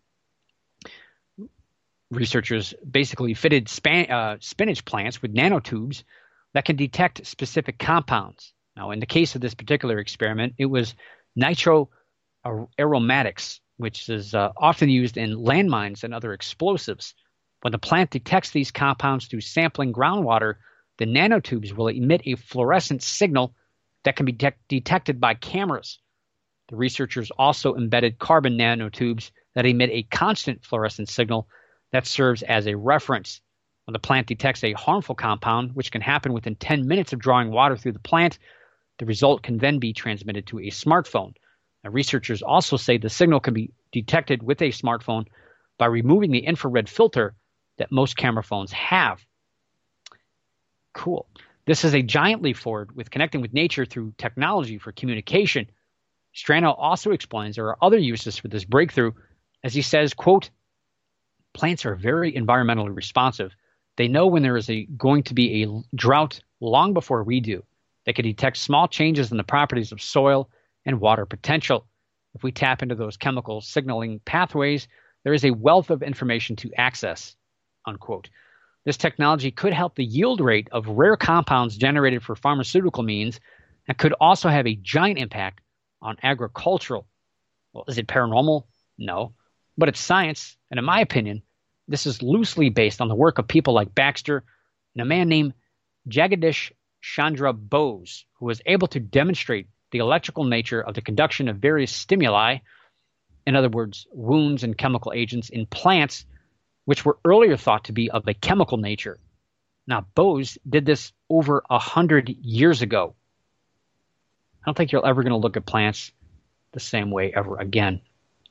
Researchers basically fitted span, uh, spinach plants with nanotubes that can detect specific compounds. Now, in the case of this particular experiment, it was nitroaromatics, which is uh, often used in landmines and other explosives. When the plant detects these compounds through sampling groundwater, the nanotubes will emit a fluorescent signal that can be de- detected by cameras. The researchers also embedded carbon nanotubes that emit a constant fluorescent signal that serves as a reference. When the plant detects a harmful compound, which can happen within ten minutes of drawing water through the plant, the result can then be transmitted to a smartphone. Now, researchers also say the signal can be detected with a smartphone by removing the infrared filter that most camera phones have. Cool. This is a giant leap forward with connecting with nature through technology for communication. Strano also explains there are other uses for this breakthrough, as he says, quote, plants are very environmentally responsive. They know when there is a, going to be a drought long before we do. They can detect small changes in the properties of soil and water potential. If we tap into those chemical signaling pathways, there is a wealth of information to access, unquote. This technology could help the yield rate of rare compounds generated for pharmaceutical means and could also have a giant impact on agricultural. Well, is it paranormal? No. But it's science, and in my opinion, this is loosely based on the work of people like Baxter and a man named Jagadish Chandra Bose, who was able to demonstrate the electrical nature of the conduction of various stimuli, in other words, wounds and chemical agents in plants, which were earlier thought to be of a chemical nature. Now, Bose did this over a hundred years ago. I don't think you're ever going to look at plants the same way ever again.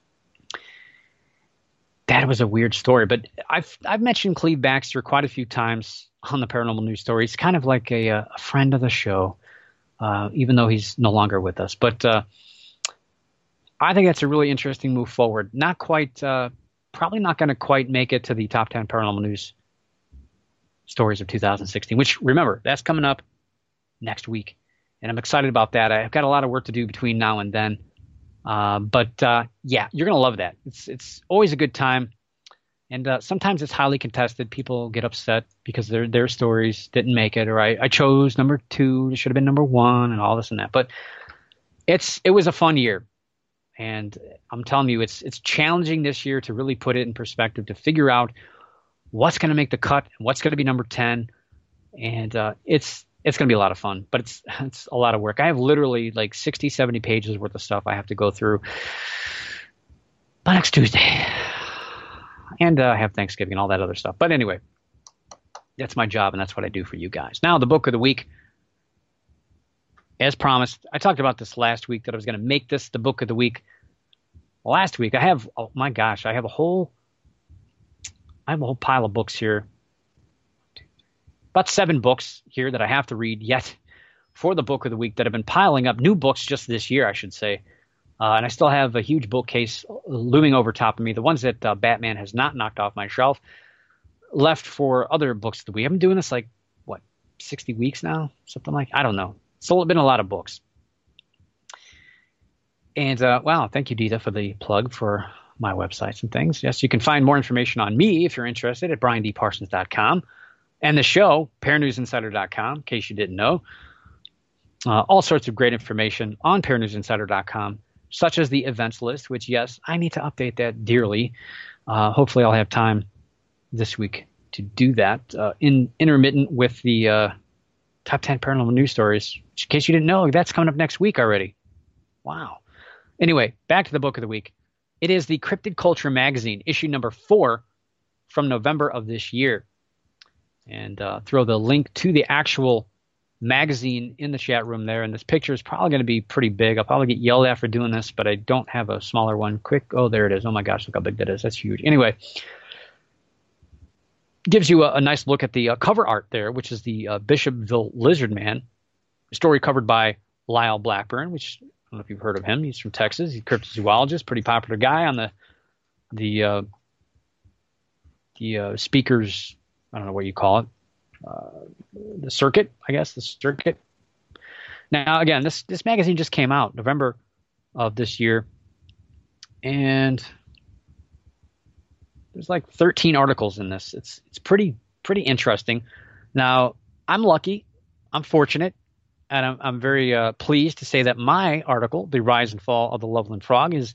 That was a weird story, but I've I've mentioned Cleve Baxter quite a few times on the Paranormal News Story. He's kind of like a, a friend of the show, uh, even though he's no longer with us. But uh, I think that's a really interesting move forward. Not quite, uh, probably not going to quite make it to the top ten Paranormal News Stories of two thousand sixteen, which, remember, that's coming up next week. And I'm excited about that. I've got a lot of work to do between now and then. Uh, but, uh, yeah, you're going to love that. It's it's always a good time. And uh, sometimes it's highly contested. People get upset because their their stories didn't make it, or I, I chose number two. It should have been number one, and all this and that. But it's it was a fun year. And I'm telling you, it's it's challenging this year to really put it in perspective, to figure out what's going to make the cut and what's going to be number ten. And uh, it's it's going to be a lot of fun, but it's it's a lot of work. I have literally like sixty, seventy pages worth of stuff I have to go through by next Tuesday. And uh, I have Thanksgiving and all that other stuff. But anyway, that's my job, and that's what I do for you guys. Now, the book of the week. As promised, I talked about this last week, that I was going to make this the book of the week. Last week, I have, oh my gosh, I have a whole, I have a whole pile of books here. About seven books here that I have to read yet for the book of the week that have been piling up. New books just this year, I should say. Uh, and I still have a huge bookcase looming over top of me. The ones that uh, Batman has not knocked off my shelf, left for other books of the week. I've been doing this like, what, sixty weeks now? Something like, I don't know. It's been a lot of books. And, uh, wow, thank you, Dita, for the plug for my websites and things. Yes, you can find more information on me if you're interested at brian d parsons dot com. And the show, paranews insider dot com, in case you didn't know. Uh, all sorts of great information on paranews insider dot com, such as the events list, which, yes, I need to update that dearly. Uh, hopefully I'll have time this week to do that. Uh, in intermittent with the uh, top ten Paranormal News Stories. In case you didn't know, that's coming up next week already. Wow. Anyway, back to the book of the week. It is the Cryptid Culture magazine, issue number four from November of this year. And uh, throw the link to the actual magazine in the chat room there. And this picture is probably going to be pretty big. I'll probably get yelled at for doing this, but I don't have a smaller one. Quick. Oh, there it is. Oh, my gosh, look how big that is. That's huge. Anyway, gives you a, a nice look at the uh, cover art there, which is the uh, Bishopville Lizard Man, a story covered by Lyle Blackburn, which I don't know if you've heard of him. He's from Texas. He's a cryptozoologist, pretty popular guy on the the uh, the uh, speakers. I don't know what you call it, uh, the circuit, I guess, the circuit. Now, again, this this magazine just came out November of this year, and there's like thirteen articles in this. It's it's pretty pretty interesting. Now, I'm lucky, I'm fortunate, and I'm I'm very uh, pleased to say that my article, "The Rise and Fall of the Loveland Frog," is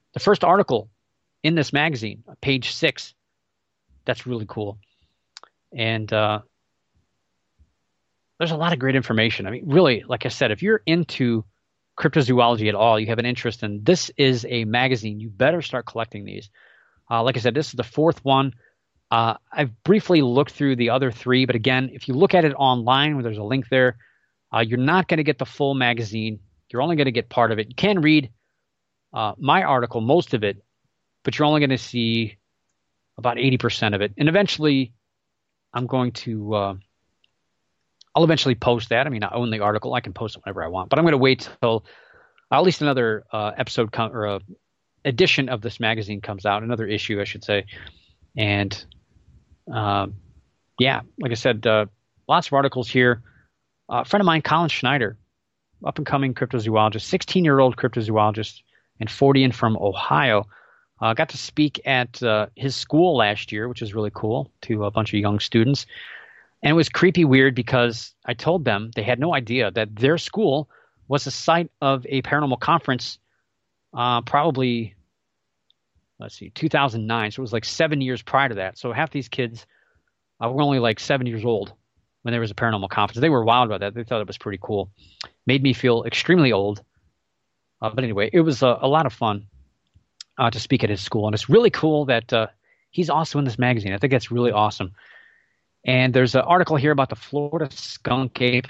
the first article in this magazine, page six. That's really cool. And uh, there's a lot of great information. I mean, really, like I said, if you're into cryptozoology at all, you have an interest in, this is a magazine. You better start collecting these. Uh, like I said, this is the fourth one. Uh, I've briefly looked through the other three, but again, if you look at it online, where there's a link there, uh, you're not going to get the full magazine. You're only going to get part of it. You can read uh, my article, most of it, but you're only going to see about eighty percent of it. And eventually, I'm going to, uh, I'll eventually post that. I mean, I own the article. I can post it whenever I want, but I'm going to wait till uh, at least another uh, episode com- or a edition of this magazine comes out, another issue, I should say. And um, yeah, like I said, uh, lots of articles here. Uh, a friend of mine, Colin Schneider, up and coming cryptozoologist, sixteen-year-old cryptozoologist, and Fortean from Ohio. Uh, got to speak at uh, his school last year, which is really cool, to a bunch of young students. And it was creepy weird because I told them they had no idea that their school was the site of a paranormal conference, uh, probably, let's see, two thousand nine. So it was like seven years prior to that. So half these kids uh, were only like seven years old when there was a paranormal conference. They were wild about that. They thought it was pretty cool. Made me feel extremely old. Uh, but anyway, it was a, a lot of fun uh, to speak at his school. And it's really cool that uh, he's also in this magazine. I think that's really awesome. And there's an article here about the Florida skunk ape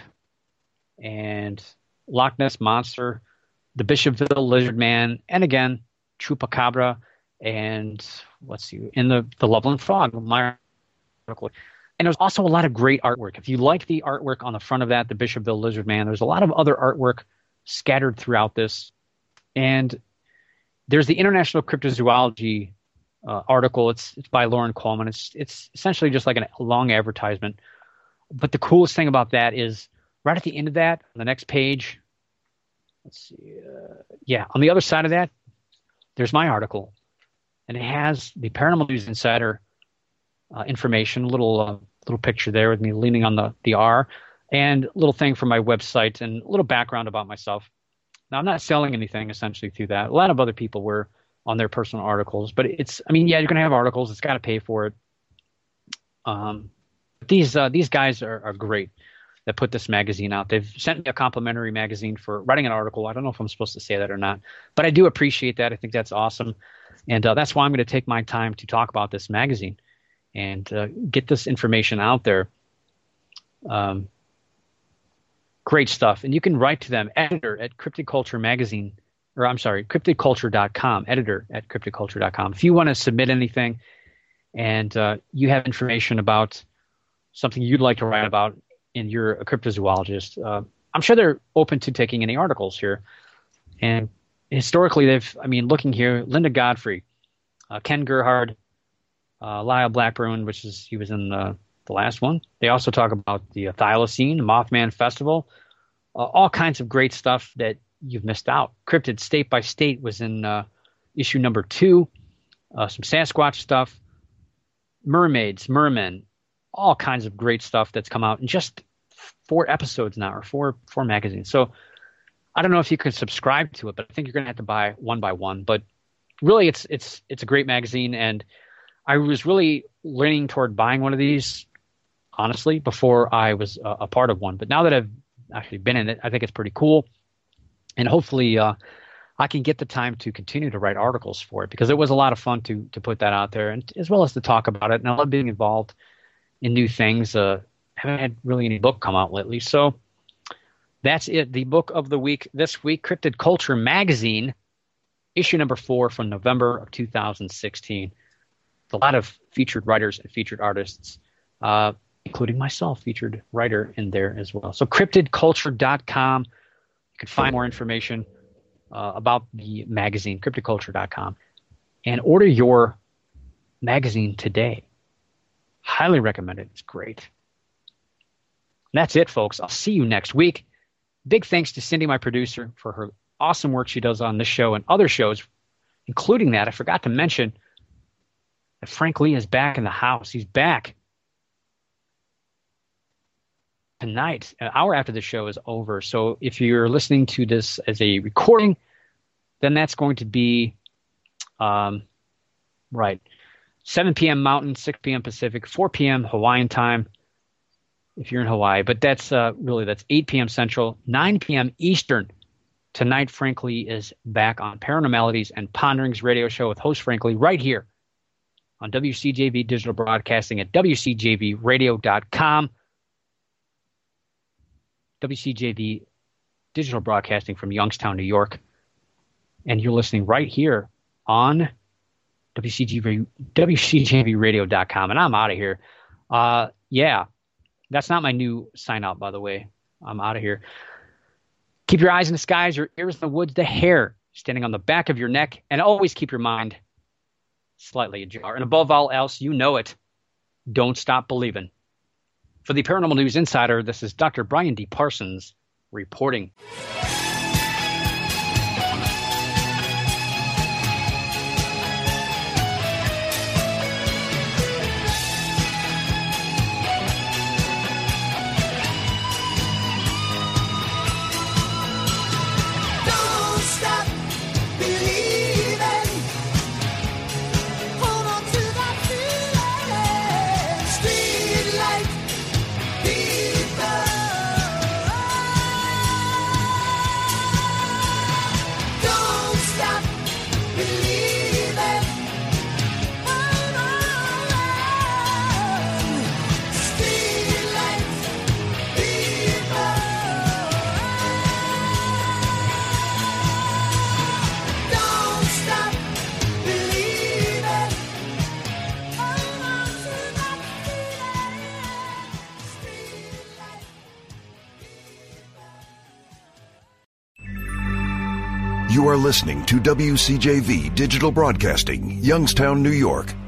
and Loch Ness monster, the Bishopville lizard man, and again, chupacabra, and let's see, in the, the Loveland frog, my article. And there's also a lot of great artwork. If you like the artwork on the front of that, the Bishopville lizard man, there's a lot of other artwork scattered throughout this. And there's the International Cryptozoology uh, article. It's it's by Lauren Coleman. It's it's essentially just like an, a long advertisement. But the coolest thing about that is right at the end of that, on the next page, let's see, uh, yeah, on the other side of that, there's my article. And it has the Paranormal News Insider uh, information, a little, uh, little picture there with me leaning on the, the R, and a little thing from my website and a little background about myself. Now, I'm not selling anything essentially through that. A lot of other people were on their personal articles, but it's, I mean, yeah, you're going to have articles. It's got to pay for it. Um, these, uh, these guys are, are great that put this magazine out. They've sent me a complimentary magazine for writing an article. I don't know if I'm supposed to say that or not, but I do appreciate that. I think that's awesome. And uh, that's why I'm going to take my time to talk about this magazine and uh, get this information out there. Um, great stuff. And you can write to them, editor at Cryptid Culture Magazine, or I'm sorry, cryptid culture dot com, editor at cryptid culture dot com. If you want to submit anything and uh, you have information about something you'd like to write about and you're a cryptozoologist, uh, I'm sure they're open to taking any articles here. And historically, they've, I mean, looking here, Linda Godfrey, uh, Ken Gerhard, uh, Lyle Blackburn, which is, he was in the, the last one. They also talk about the uh, Thylacine, the Mothman Festival, uh, all kinds of great stuff that you've missed out. Cryptid State by State was in uh, issue number two, uh, some Sasquatch stuff, mermaids, mermen, all kinds of great stuff that's come out in just four episodes now, or four four magazines. So I don't know if you can subscribe to it, but I think you're going to have to buy one by one. But really, it's it's it's a great magazine, and I was really leaning toward buying one of these, honestly, before I was uh, a part of one. But now that I've actually been in it, I think it's pretty cool, and hopefully uh, I can get the time to continue to write articles for it, because it was a lot of fun to to put that out there, and as well as to talk about it. And I love being involved in new things. Uh, haven't had really any book come out lately, so that's it. The book of the week this week, Cryptid Culture Magazine, issue number four from November of two thousand sixteen. A lot of featured writers and featured artists, uh, including myself, featured writer in there as well. So cryptid culture dot com. You can find more information uh, about the magazine, cryptid culture dot com, and order your magazine today. Highly recommend it. It's great. And that's it, folks. I'll see you next week. Big thanks to Cindy, my producer, for her awesome work she does on this show and other shows, including that. I forgot to mention that Frank Lee is back in the house. He's back tonight, an hour after the show is over. So if you're listening to this as a recording, then that's going to be Um, right. seven p.m. Mountain, six p.m. Pacific, four p.m. Hawaiian time if you're in Hawaii. But that's uh, really, that's eight p.m. Central, nine p.m. Eastern. Tonight, Frank Lee is back on Paranormalities and Ponderings radio show with host Frank Lee right here on W C J V Digital Broadcasting at W C J V radio dot com. W C J V Digital Broadcasting from Youngstown, New York. And you're listening right here on W C J V, W C J V radio dot com. And I'm out of here. Uh, yeah, that's not my new sign out, by the way. I'm out of here. Keep your eyes in the skies, your ears in the woods, the hair standing on the back of your neck, and always keep your mind slightly ajar. And above all else, you know it. Don't stop believing. For the Paranormal News Insider, this is Doctor Brian D. Parsons reporting. You are listening to W C J V Digital Broadcasting, Youngstown, New York.